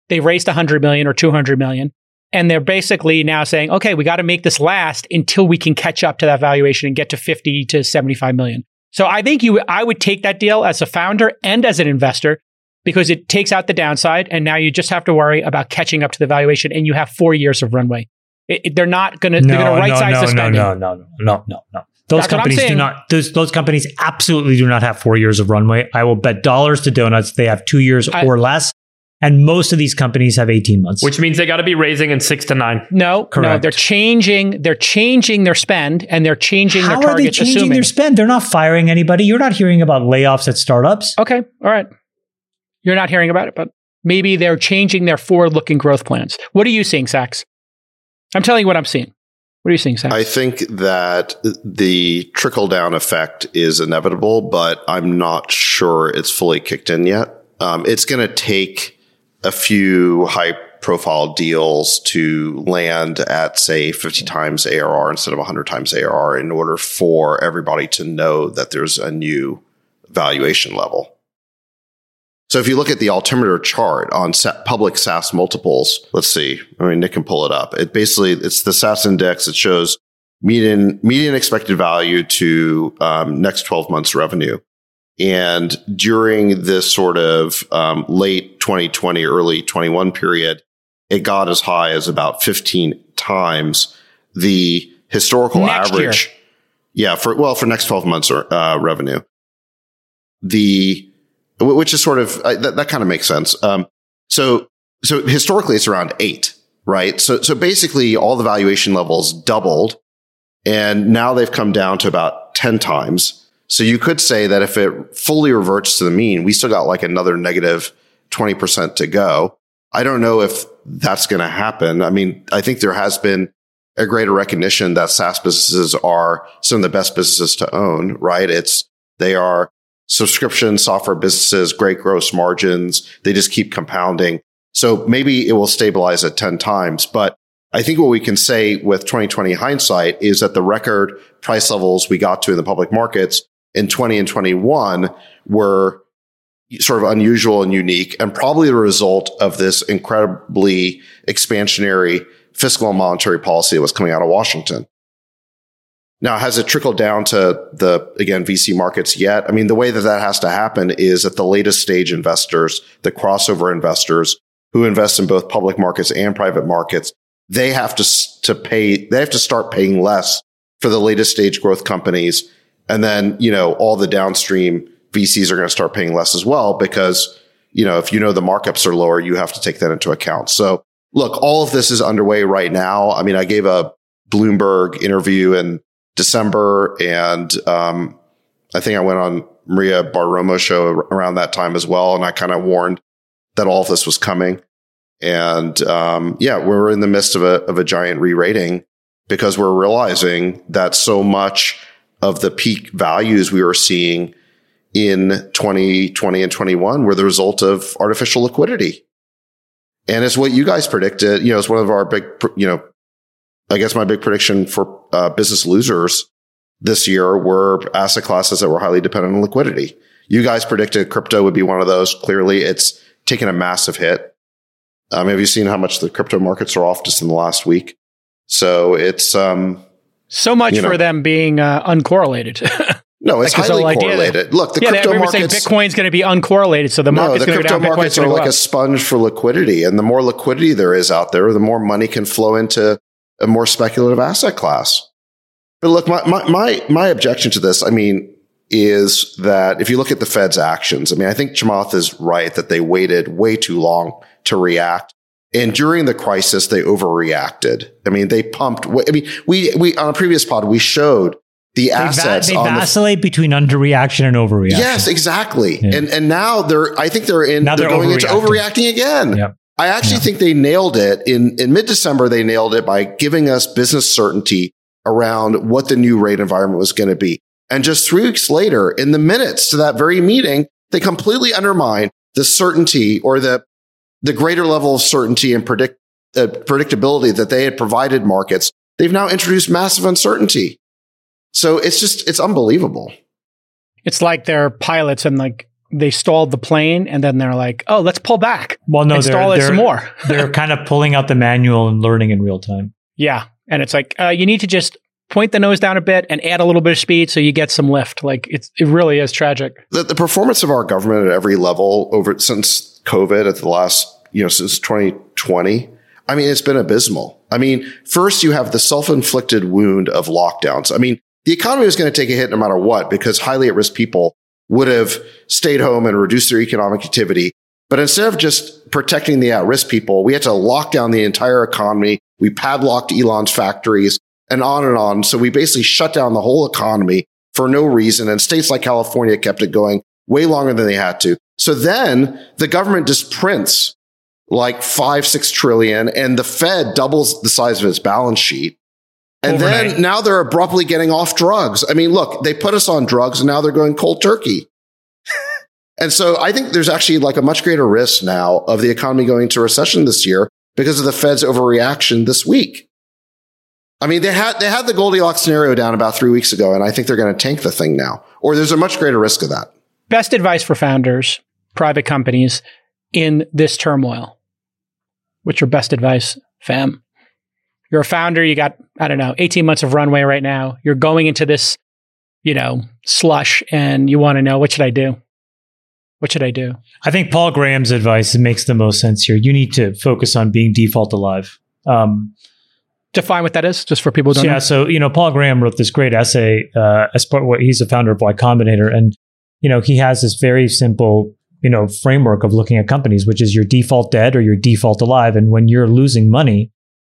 They raised 100 million or 200 million. And they're basically now saying, okay, we got to make this last until we can catch up to that valuation and get to 50 to 75 million. So I think I would take that deal as a founder and as an investor because it takes out the downside. And now you just have to worry about catching up to the valuation and you have 4 years of runway. They're not going to, they're going to right-size the spending. No. Those companies do not, those companies absolutely do not have 4 years of runway. I will bet dollars to donuts they have 2 years or less. And most of these companies have 18 months. Which means they got to be raising in 6 to 9. No, they're changing their spend and they're changing their targets. How are they changing their spend? They're not firing anybody. You're not hearing about layoffs at startups. Okay, all right. You're not hearing about it, but maybe they're changing their forward-looking growth plans. What are you seeing, Sachs? I'm telling you what I'm seeing. What are you seeing, Sachs? I think that the trickle-down effect is inevitable, but I'm not sure it's fully kicked in yet. It's going to take a few high-profile deals to land at, say, 50 times ARR instead of 100 times ARR in order for everybody to know that there's a new valuation level. So if you look at the altimeter chart on public SaaS multiples, let's see. I mean, Nick can pull it up. It's the SaaS index. It shows median expected value to next 12 months revenue. And during this sort of late 2020, early 21 period, it got as high as about 15 times the historical next average. Year. Yeah, for next 12 months revenue. Which is sort of that kind of makes sense. So historically it's around 8, right? So basically all the valuation levels doubled, and now they've come down to about 10 times. So you could say that if it fully reverts to the mean, we still got like another negative 20% to go. I don't know if that's going to happen. I mean, I think there has been a greater recognition that SaaS businesses are some of the best businesses to own, right? They are subscription software businesses, great gross margins. They just keep compounding. So maybe it will stabilize at 10 times. But I think what we can say with 2020 hindsight is that the record price levels we got to in the public markets in 20 and 21 were sort of unusual and unique, and probably the result of this incredibly expansionary fiscal and monetary policy that was coming out of Washington. Now, has it trickled down to again, VC markets yet? I mean, the way that has to happen is that the latest stage investors, the crossover investors who invest in both public markets and private markets, they have to start paying less for the latest stage growth companies. And then, all the downstream VCs are going to start paying less as well because, if the markups are lower, you have to take that into account. So look, all of this is underway right now. I mean, I gave a Bloomberg interview in December, and I think I went on Maria Bartiromo's show around that time as well. And I kind of warned that all of this was coming. And we're in the midst of a giant re-rating because we're realizing that so much of the peak values we were seeing in 2020 and 21 were the result of artificial liquidity. And it's what you guys predicted. It's one of our big, I guess my big prediction for business losers this year were asset classes that were highly dependent on liquidity. You guys predicted crypto would be one of those. Clearly, it's taken a massive hit. Have you seen how much the crypto markets are off just in the last week? So it's so much for them being uncorrelated. No, it's highly correlated. Look, the crypto markets. Bitcoin's going to be uncorrelated, so the market's going to go down. The crypto markets are like a sponge for liquidity, and the more liquidity there is out there, the more money can flow into a more speculative asset class. But look, my objection to this, is that if you look at the Fed's actions, I think Chamath is right that they waited way too long to react. And during the crisis, they overreacted. They pumped. We on a previous pod, we showed the assets. They vacillate between underreaction and overreaction. Yes, exactly. Yeah. And now they're going into overreacting again. Yep. I actually think they nailed it in mid-December. They nailed it by giving us business certainty around what the new rate environment was going to be. And just 3 weeks later, in the minutes to that very meeting, they completely undermined the certainty or the greater level of certainty and predictability that they had provided markets. They've now introduced massive uncertainty. So it's unbelievable. It's like they're pilots and they stalled the plane and then they're like, oh, let's pull back. Well, no, and stall it some more. They're kind of pulling out the manual and learning in real time. Yeah. And it's like, you need to just point the nose down a bit and add a little bit of speed so you get some lift. Like it really is tragic. The performance of our government at every level since COVID at the last, since 2020, I mean, it's been abysmal. I mean, first you have the self-inflicted wound of lockdowns. I mean, the economy was going to take a hit no matter what because highly at-risk people would have stayed home and reduced their economic activity. But instead of just protecting the at-risk people, we had to lock down the entire economy. We padlocked Elon's factories and on and on. So we basically shut down the whole economy for no reason. And states like California kept it going way longer than they had to. So then the government just prints like 5-6 trillion and the Fed doubles the size of its balance sheet. And Overnight. then now they're abruptly getting off drugs. I mean, look, they put us on drugs and now they're going cold turkey. And so I think there's actually like a much greater risk now of the economy going into recession this year because of the Fed's overreaction this week. I mean, they had the Goldilocks scenario down about 3 weeks ago, and I think they're going to tank the thing now, or there's a much greater risk of that. Best advice for founders, private companies in this turmoil. What's your best advice, fam? You're a founder. You got, 18 months of runway right now. You're going into this, slush, and you want to know, what should I do? What should I do? I think Paul Graham's advice makes the most sense here. You need to focus on being default alive. Define what that is, just for people who don't know. So, Paul Graham wrote this great essay as part of what he's the founder of Y Combinator. And, he has this very simple, framework of looking at companies, which is your default dead or your default alive. And when you're losing money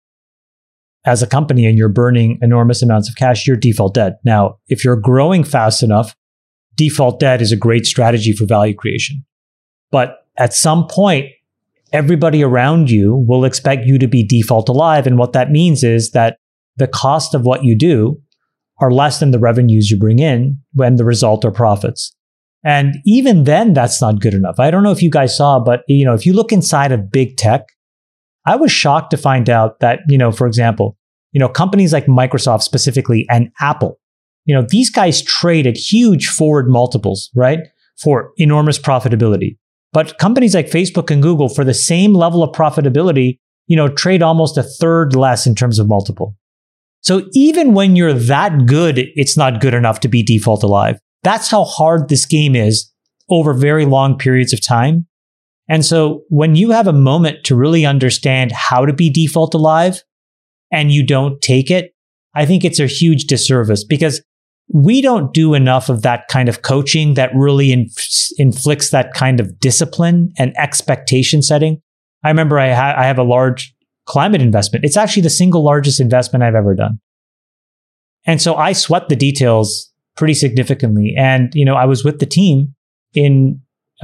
as a company and you're burning enormous amounts of cash, you're default dead. Now, if you're growing fast enough, default dead is a great strategy for value creation. But at some point, everybody around you will expect you to be default alive. And what that means is that the cost of what you do are less than the revenues you bring in when the result are profits. And even then, that's not good enough. I don't know if you guys saw, but if you look inside of big tech, I was shocked to find out that, for example, companies like Microsoft specifically and Apple, these guys trade at huge forward multiples, right? For enormous profitability. But companies like Facebook and Google, for the same level of profitability, trade almost a third less in terms of multiple. So even when you're that good, it's not good enough to be default alive. That's how hard this game is over very long periods of time. And so when you have a moment to really understand how to be default alive and you don't take it, I think it's a huge disservice because we don't do enough of that kind of coaching that really inflicts that kind of discipline and expectation setting. I remember I have a large climate investment. It's actually the single largest investment I've ever done. And so I sweat the details pretty significantly. And, I was with the team in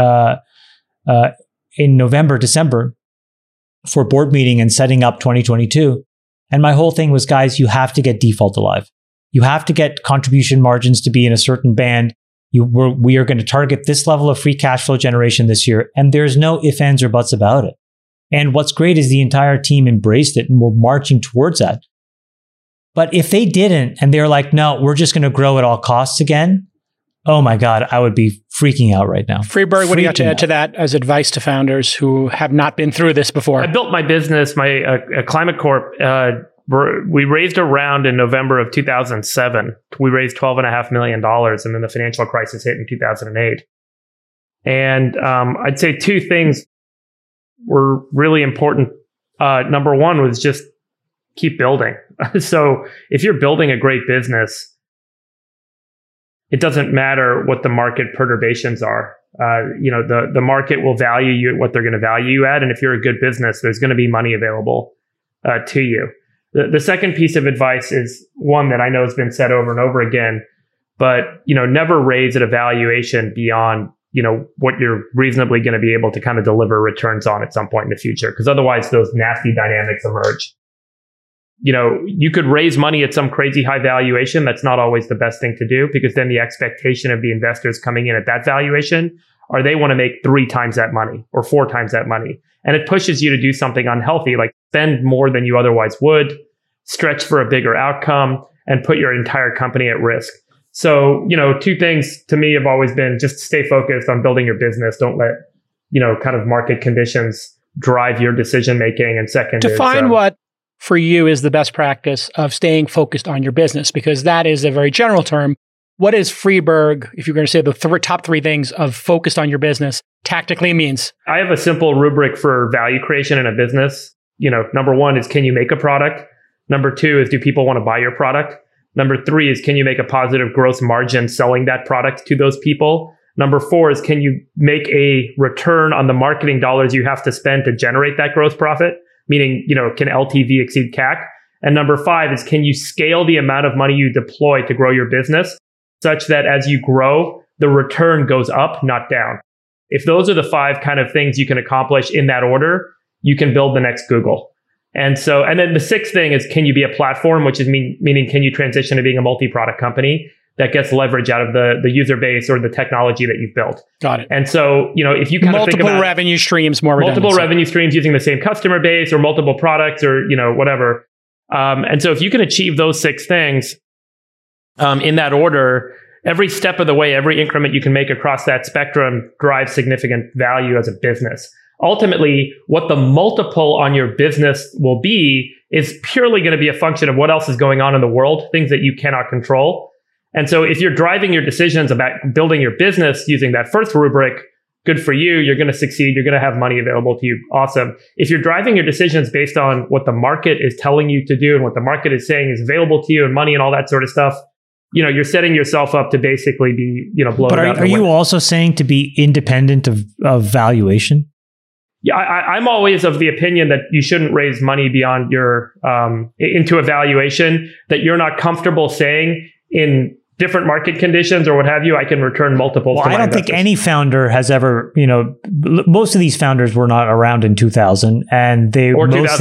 November, December for board meeting and setting up 2022. And my whole thing was, guys, you have to get default alive. You have to get contribution margins to be in a certain band. We are going to target this level of free cash flow generation this year. And there's no ifs, ands, or buts about it. And what's great is the entire team embraced it and we're marching towards that. But if they didn't and they're like, no, we're just going to grow at all costs again. Oh my God, I would be freaking out right now. Freeberg, what do you have to add to that as advice to founders who have not been through this before? I built my business, my Climate Corp. We raised a round in November of 2007. We raised $12.5 million, and then the financial crisis hit in 2008. And I'd say two things were really important. Number one was just keep building. So if you're building a great business, it doesn't matter what the market perturbations are. The market will value you at what they're going to value you at. And if you're a good business, there's going to be money available to you. The second piece of advice is one that I know has been said over and over again, but, never raise at a valuation beyond, what you're reasonably going to be able to kind of deliver returns on at some point in the future. Because otherwise those nasty dynamics emerge. You could raise money at some crazy high valuation. That's not always the best thing to do because then the expectation of the investors coming in at that valuation are they want to make 3 times that money or 4 times that money. And it pushes you to do something unhealthy, like spend more than you otherwise would, stretch for a bigger outcome, and put your entire company at risk. So, two things to me have always been just stay focused on building your business. Don't let, kind of market conditions drive your decision making. And second, define what for you is the best practice of staying focused on your business, because that is a very general term. What is Friedberg, if you're going to say the top three things of focused on your business, tactically means? I have a simple rubric for value creation in a business. Number one is, can you make a product? Number two is, do people want to buy your product? Number three is, can you make a positive gross margin selling that product to those people? Number four is, can you make a return on the marketing dollars you have to spend to generate that gross profit? Meaning, can LTV exceed CAC? And number five is, can you scale the amount of money you deploy to grow your business such that as you grow, the return goes up, not down? If those are the five kind of things you can accomplish in that order, you can build the next Google. And then the sixth thing is, can you be a platform, which is meaning, can you transition to being a multi-product company that gets leverage out of the user base or the technology that you've built? Got it. And so, if you kind of think about multiple revenue streams, multiple revenue streams using the same customer base or multiple products or, whatever. And so if you can achieve those six things in that order, every step of the way, every increment you can make across that spectrum drives significant value as a business. Ultimately, what the multiple on your business will be is purely going to be a function of what else is going on in the world, things that you cannot control. And so if you're driving your decisions about building your business using that first rubric, good for you. You're going to succeed. You're going to have money available to you. Awesome. If you're driving your decisions based on what the market is telling you to do and what the market is saying is available to you and money and all that sort of stuff, you're setting yourself up to basically be, blown But out. are you also saying to be independent of valuation? Yeah, I'm always of the opinion that you shouldn't raise money beyond your into a valuation that you're not comfortable saying in different market conditions or what have you, I can return multiples. Well, to my I don't investors. think any founder has ever, most of these founders were not around in 2000 and they or most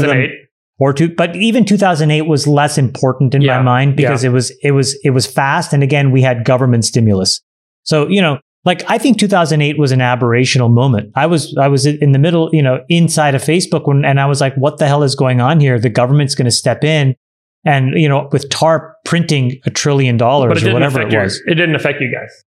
2008 but even 2008 was less important in my mind because it was fast. And again, we had government stimulus. So, I think 2008 was an aberrational moment. I was in the middle, inside of Facebook and I was like, what the hell is going on here? The government's going to step in and, with TARP printing $1 trillion or whatever it was. It didn't affect you guys.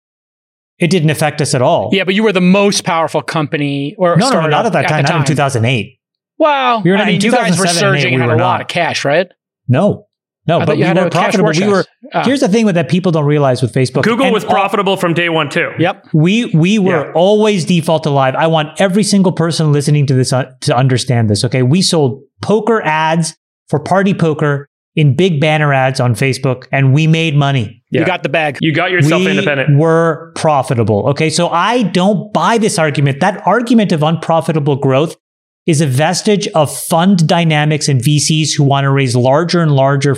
It didn't affect us at all. Yeah, but you were the most powerful company or no, not at that time, not in 2008. Well, you guys were surging and had a lot of cash, right? No, but we were profitable. Here's the thing that people don't realize with Facebook. Google was profitable from day one too. Yep. We were always default to live. I want every single person listening to this to understand this. Okay. We sold poker ads for Party Poker in big banner ads on Facebook and we made money. Yeah. You got the bag. You got yourself independent. We were profitable. Okay. So I don't buy this argument. That argument of unprofitable growth is a vestige of fund dynamics and VCs who want to raise larger and larger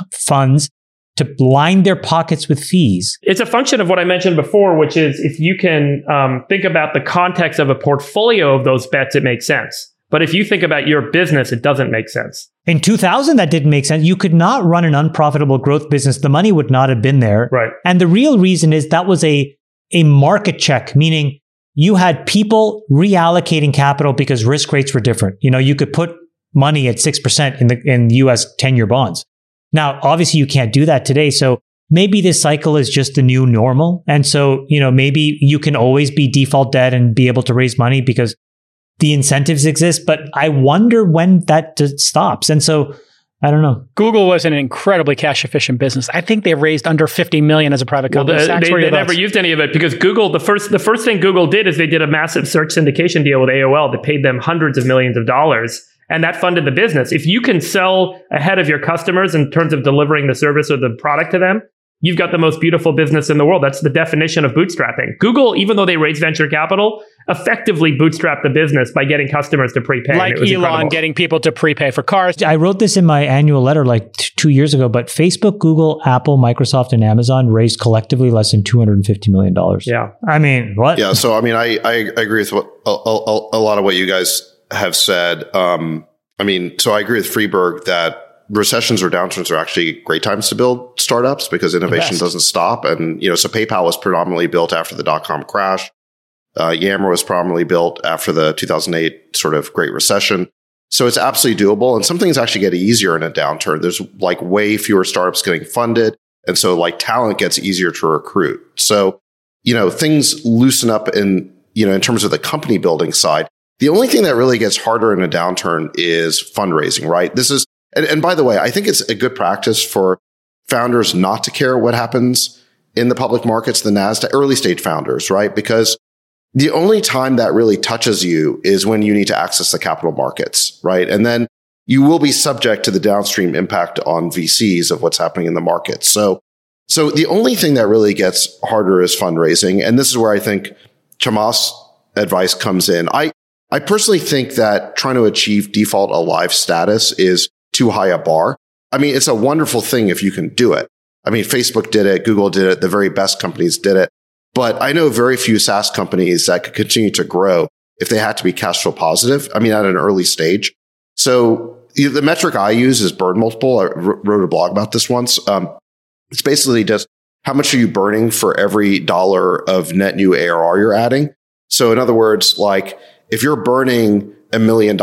funds to line their pockets with fees. It's a function of what I mentioned before, which is if you can think about the context of a portfolio of those bets, it makes sense. But if you think about your business, it doesn't make sense. In 2000, that didn't make sense. You could not run an unprofitable growth business. The money would not have been there. Right. And the real reason is that was a market check, meaning you had people reallocating capital because risk rates were different. You could put money at 6% in US 10-year bonds. Now, obviously, you can't do that today. So maybe this cycle is just the new normal. And so, maybe you can always be default debt and be able to raise money because the incentives exist. But I wonder when that stops. And so, I don't know. Google was an incredibly cash efficient business. I think they raised under 50 million as a private company. Well, they never used any of it because Google, the first thing Google did is they did a massive search syndication deal with AOL that paid them hundreds of millions of dollars. And that funded the business. If you can sell ahead of your customers in terms of delivering the service or the product to them, you've got the most beautiful business in the world. That's the definition of bootstrapping. Google, even though they raised venture capital, effectively bootstrapped the business by getting customers to prepay. Like Elon incredible. Getting people to prepay for cars. I wrote this in my annual letter 2 years ago, but Facebook, Google, Apple, Microsoft, and Amazon raised collectively less than $250 million. Yeah. I mean, what? Yeah. So, I agree with what a lot of what you guys have said. So I agree with Friedberg that recessions or downturns are actually great times to build startups because innovation doesn't stop. And, so PayPal was predominantly built after the dot-com crash. Yammer was predominantly built after the 2008 sort of Great Recession. So it's absolutely doable. And some things actually get easier in a downturn. There's way fewer startups getting funded. And so like talent gets easier to recruit. So, things loosen up in terms of the company building side. The only thing that really gets harder in a downturn is fundraising, right? This is, and by the way, I think it's a good practice for founders not to care what happens in the public markets, the NASDAQ, early stage founders, right? Because the only time that really touches you is when you need to access the capital markets, right? And then you will be subject to the downstream impact on VCs of what's happening in the market. So the only thing that really gets harder is fundraising. And this is where I think Chamath's advice comes in. I personally think that trying to achieve default alive status is too high a bar. I mean, it's a wonderful thing if you can do it. I mean, Facebook did it, Google did it, the very best companies did it. But I know very few SaaS companies that could continue to grow if they had to be cash flow positive. I mean, at an early stage. So the metric I use is burn multiple. I wrote a blog about this once. It's basically just how much are you burning for every dollar of net new ARR you're adding? So in other words, like if you're burning $1 million,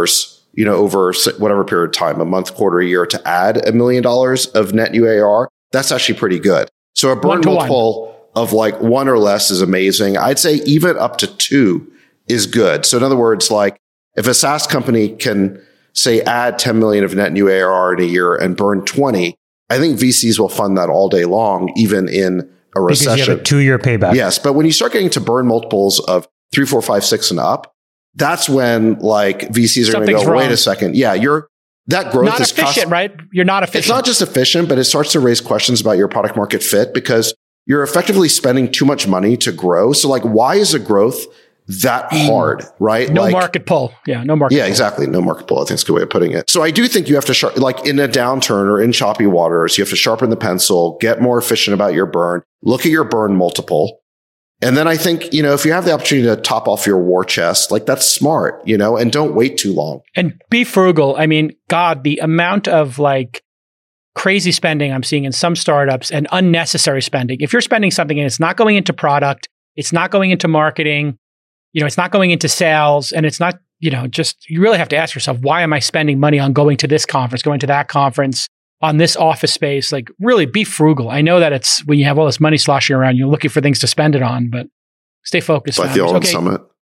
over whatever period of time, a month, quarter, a year to add $1 million of net new ARR, that's actually pretty good. So a burn multiple of like 1 or less is amazing. I'd say even up to 2 is good. So in other words, like if a SaaS company can say add 10 million of net new ARR in a year and burn 20, I think VCs will fund that all day long, even in a recession. Because you have a 2-year payback. Yes. But when you start getting to burn multiples of 3, 4, 5, 6 and up, that's when like VCs are going to go, wait a second. Yeah. That growth not is efficient, right? You're not efficient. It's not just efficient, but it starts to raise questions about your product market fit because you're effectively spending too much money to grow. So like, why is a growth that hard, right? No market pull. Yeah, no market pull. Exactly. No market pull. I think it's a good way of putting it. So I do think you have to, like in a downturn or in choppy waters, you have to sharpen the pencil, get more efficient about your burn, look at your burn multiple. And then I think, if you have the opportunity to top off your war chest, like that's smart, and don't wait too long. And be frugal. I mean, God, the amount of like crazy spending I'm seeing in some startups and unnecessary spending. If you're spending something and it's not going into product, it's not going into marketing, it's not going into sales, and it's not, just, you really have to ask yourself, why am I spending money on going to this conference, going to that conference, on this office space? Like, really be frugal. I know that it's when you have all this money sloshing around, you're looking for things to spend it on, but stay focused. Like the Alden Summit.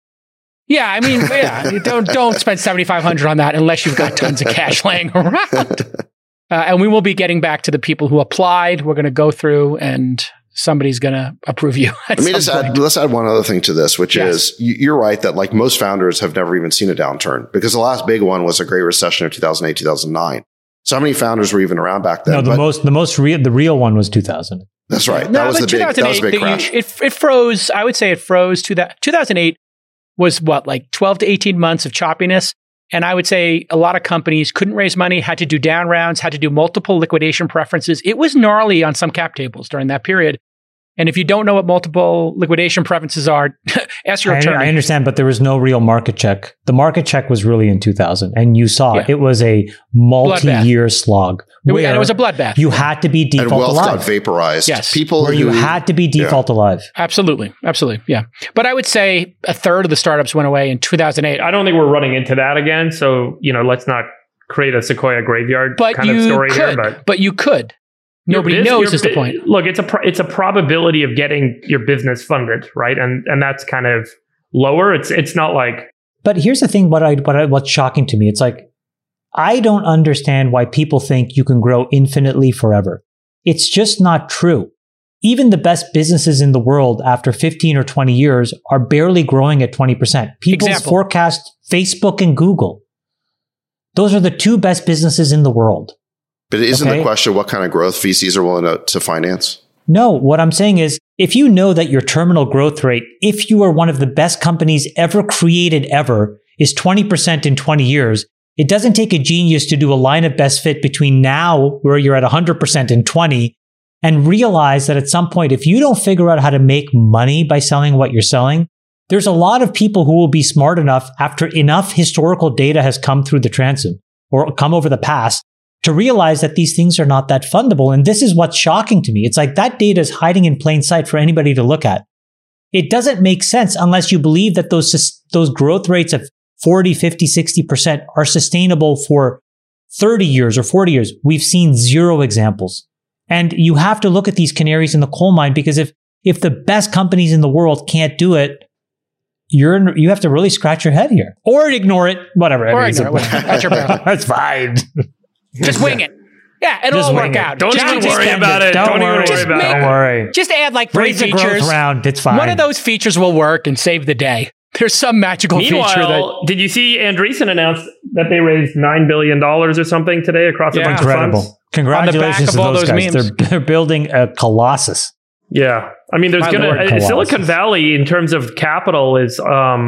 Yeah, I mean, don't spend $7,500 on that unless you've got tons of cash laying around. And we will be getting back to the people who applied. We're going to go through and somebody's going to approve you. Let's add one other thing to this, which is you're right that like most founders have never even seen a downturn because the last big one was a great recession of 2008, 2009. So how many founders were even around back then? No, the real one was 2000. That's right. That was the big crash. It froze. I would say it froze to that. 2008 was like 12 to 18 months of choppiness. And I would say a lot of companies couldn't raise money, had to do down rounds, had to do multiple liquidation preferences. It was gnarly on some cap tables during that period. And if you don't know what multiple liquidation preferences are, ask your attorney. I understand, but there was no real market check. The market check was really in 2000, and you saw it was a multi-year slog. And it was a bloodbath. You had to be default and wealth alive. Got vaporized. Yes, you had to be default alive. Absolutely, yeah. But I would say a third of the startups went away in 2008. I don't think we're running into that again. So let's not create a Sequoia graveyard kind of story here. But you could. Nobody knows is the point. Look, it's a probability of getting your business funded, right? And that's kind of lower. It's not like. But here's the thing: what's shocking to me? It's like I don't understand why people think you can grow infinitely forever. It's just not true. Even the best businesses in the world after 15 or 20 years are barely growing at 20%. People forecast Facebook and Google. Those are the 2 best businesses in the world. But isn't the question what kind of growth VCs are willing to finance? No, what I'm saying is if you know that your terminal growth rate, if you are one of the best companies ever created ever, is 20% in 20 years, it doesn't take a genius to do a line of best fit between now, where you're at 100% in 20, and realize that at some point, if you don't figure out how to make money by selling what you're selling, there's a lot of people who will be smart enough after enough historical data has come through the transom or come over the past to realize that these things are not that fundable. And this is what's shocking to me. It's like that data is hiding in plain sight for anybody to look at. It doesn't make sense unless you believe that those growth rates of 40, 50, 60% are sustainable for 30 years or 40 years. We've seen 0 examples. And you have to look at these canaries in the coal mine, because if the best companies in the world can't do it, you have to really scratch your head here, or ignore it. Whatever. Or I mean, ignore it. That's your prerogative. That's fine. Just wing it. Yeah, it'll Just all wing work it. out. Don't Just even just worry spend about it. Don't Don't even worry. worry Just about make- it. Don't worry. Just add like 3 Raise the growth features. round. It's fine. One of those features will work and save the day. There's some magical feature that. Meanwhile, did you see Andreessen announced that they raised $9 billion or something today across a Yeah. bunch of funds? Incredible. Congratulations of to all those those guys. memes. They're building a colossus. Yeah. I mean, there's My going Lord, to, Colossus. Silicon Valley in terms of capital is,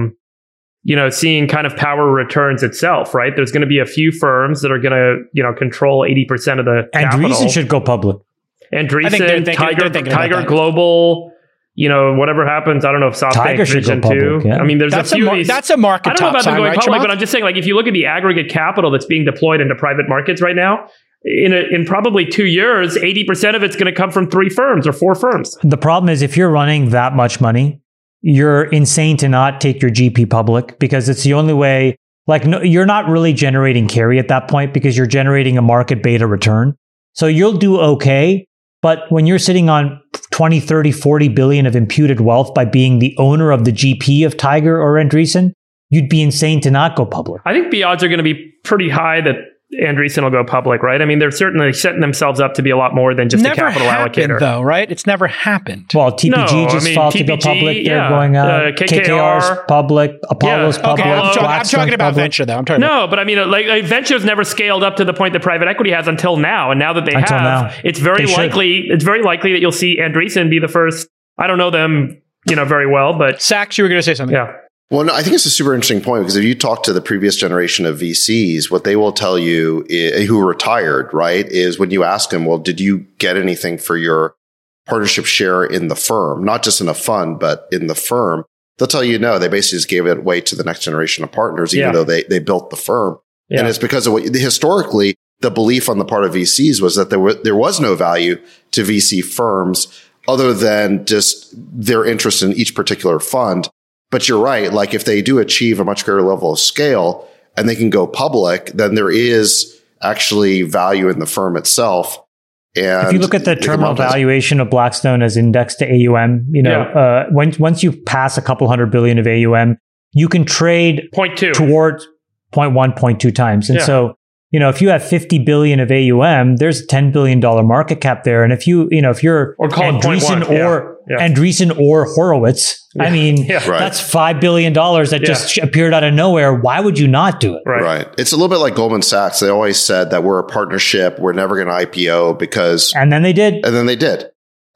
seeing kind of power returns itself, right? There's going to be a few firms that are going to, control 80% of the capital. Andreessen should go public. Andreessen, I think they're thinking about Tiger that. Global, whatever happens. I don't know if SoftBank Tiger should go Vision public, too. yeah. I mean, there's that's a few a of these. that's a market I don't know top about them sign, going right, public, Chamath? but I'm just saying, like, if you look at the aggregate capital that's being deployed into private markets right now, in probably 2 years, 80% of it's going to come from 3 firms or 4 firms. The problem is, if you're running that much money, you're insane to not take your GP public, because it's the only way. Like, no, you're not really generating carry at that point, because you're generating a market beta return. So you'll do okay. But when you're sitting on 20, 30, 40 billion of imputed wealth by being the owner of the GP of Tiger or Andreessen, you'd be insane to not go public. I think the odds are going to be pretty high that Andreessen will go public, right? I mean, they're certainly setting themselves up to be a lot more than just a Never capital happened, allocator. though, right? It's never happened. Well, TPG just filed to go TPG, public. They're yeah. going out. KKR. KKR's public. Apollo's Yeah. public. Okay, I'm Blackstone's talking about public. venture, though. I'm talking about No, but I mean, like Venture's never scaled up to the point that private equity has until now, and now that they Until have, now. it's very They should. likely. It's very likely that you'll see Andreessen be the first. I don't know them, very well, but Sachs, you were going to say something. yeah. Well, no, I think it's a super interesting point, because if you talk to the previous generation of VCs, what they will tell you who retired, right, is when you ask them, well, did you get anything for your partnership share in the firm? Not just in a fund, but in the firm. They'll tell you no. They basically just gave it away to the next generation of partners, even though they built the firm. Yeah. And it's because of historically, the belief on the part of VCs was that there was no value to VC firms other than just their interest in each particular fund. But you're right. Like, if they do achieve a much greater level of scale and they can go public, then there is actually value in the firm itself. And If you look at the they can terminal monetize it. valuation of Blackstone as indexed to AUM, once you pass a couple hundred billion of AUM, you can trade 0.2. towards 0.1, 0.2 times. And Yeah. so, if you have 50 billion of AUM, there's a $10 billion market cap there. And if you're Or call it 0.1, Andreessen or Horowitz, I mean, Yeah. Right. that's $5 billion that just appeared out of nowhere. Why would you not do it? Right. It's a little bit like Goldman Sachs. They always said that we're a partnership. We're never going to IPO because, And then they did. and then they did.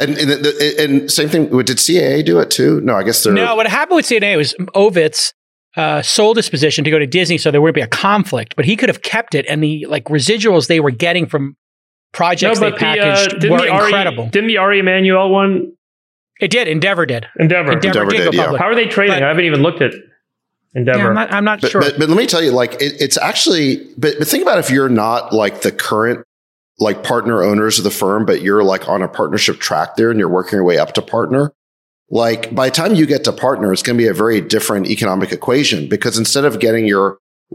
And same thing. Did CAA do it too? No, I guess they're. No, what happened with CNA was Ovitz sold his position to go to Disney, so there wouldn't be a conflict. But he could have kept it, and the residuals they were getting from projects they packaged were incredible. Didn't the Ari Emanuel one? It did. Endeavor did. Endeavor did Endeavor go did, yeah. public. How are they trading? But- I haven't even looked at Endeavor. Yeah, I'm not But, sure. but let me tell you, like, it's actually, but think about if you're not like the current, like, partner owners of the firm, but you're like on a partnership track there and you're working your way up to partner. Like, by the time you get to partner, it's going to be a very different economic equation, because instead of getting your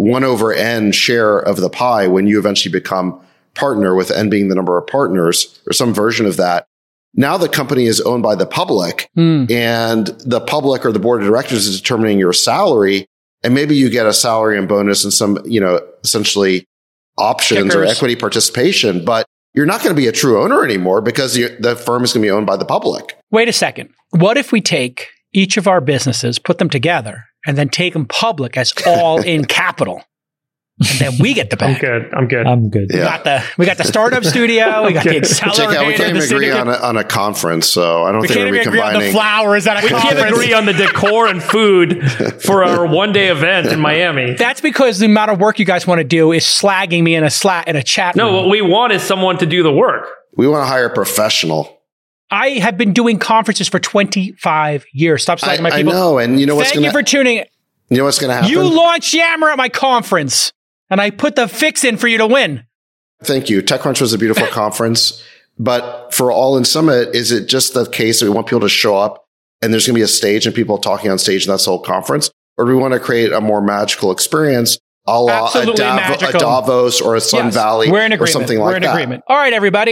1/n share of the pie when you eventually become partner, with n being the number of partners or some version of that, now the company is owned by the public, and the public or the board of directors is determining your salary. And maybe you get a salary and bonus and some, essentially options or Kickers. equity participation, but you're not going to be a true owner anymore, because the firm is going to be owned by the public. Wait a second. What if we take each of our businesses, put them together, and then take them public as all in capital? And then we get the I'm back. good. I'm good. I'm good. Yeah. We got the startup studio. We got the accelerator. Check out, we can't even the agree syndicate. on a conference, so I don't We think can't we're even agree on the combining. flowers at a We can't conference. agree on the decor and food for our one-day event in Miami. That's because the amount of work you guys want to do is slagging me in a chat No, room. what we want is someone to do the work. We want to hire a professional. I have been doing conferences for 25 years. Stop slagging my I people. know, and you know what's Thank going you for tuning in. You know what's going to happen? You launched Yammer at my conference, and I put the fix in for you to win. Thank you. TechCrunch was a beautiful conference, but for All in Summit, is it just the case that we want people to show up and there's going to be a stage and people talking on stage and that's the whole conference? Or do we want to create a more magical experience, a la a Absolutely magical. Davos or a Sun Yes, Valley we're in or agreement. something We're like in that? agreement. All right, everybody.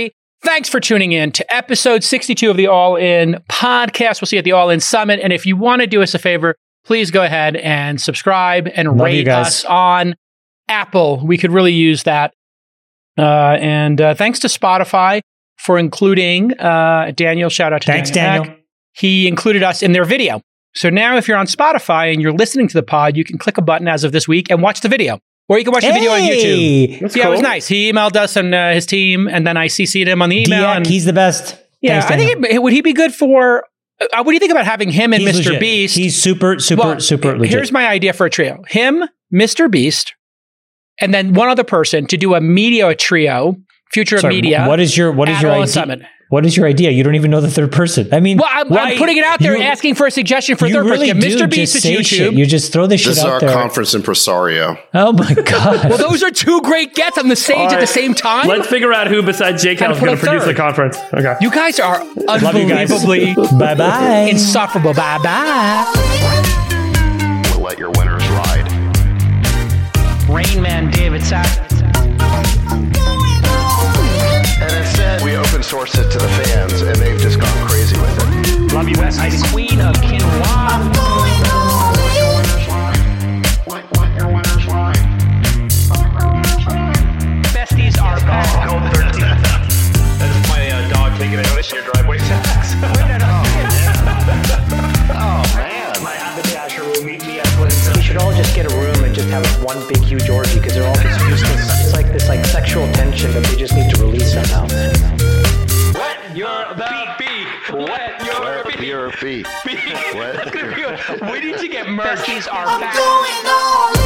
Thanks for tuning in to episode 62 of the All In podcast. We'll see you at the All In Summit. And if you want to do us a favor, please go ahead and subscribe and Love you rate guys. us on Apple. We could really use that. And thanks to Spotify for including Daniel. Shout out to Thanks, Daniel. Mack. He included us in their video. So now if you're on Spotify and you're listening to the pod, you can click a button as of this week and watch the video. Or you can watch the video on YouTube. That's Yeah, cool. it was nice. He emailed us and his team, and then I CC'd him on the email. Diak, and he's the best. yeah, Thanks, I Daniel. think would he be good for? What do you think about having him and He's Mr. legit. Beast? He's super legit. Here's my idea for a trio: him, Mr. Beast, and then one other person to do a media trio, future of Sorry, media. What is your at All In idea? Summit. What is your idea? You don't even know the third person. I mean, Well, I'm putting it out there, asking for a suggestion for a you third really person. do Mr. Beast just is say YouTube. shit. You just throw this shit This is out our there. conference impresario. Oh my god! Well, those are two great gets on the stage All at the right. same time. Let's figure out who besides Jake Gotta is put going a to produce third. the conference. Okay. You guys are Love you guys. unbelievably Bye bye. insufferable. Bye bye. We'll let your winners ride. Rain Man David Sack. And instead, we open source it to the fans, and they've just gone crazy with it. Love you, Bestie. The Queen of Quinoa. Besties are back. That is my dog taking a notice in your driveway. We should all just get a room and just have one big huge orgy because they're all just useless. It's like this sexual tension that they just need to release somehow. Wet your beak. Wet your beak. Your feet. That's gonna be good. We need to get merch. Besties are back. Going all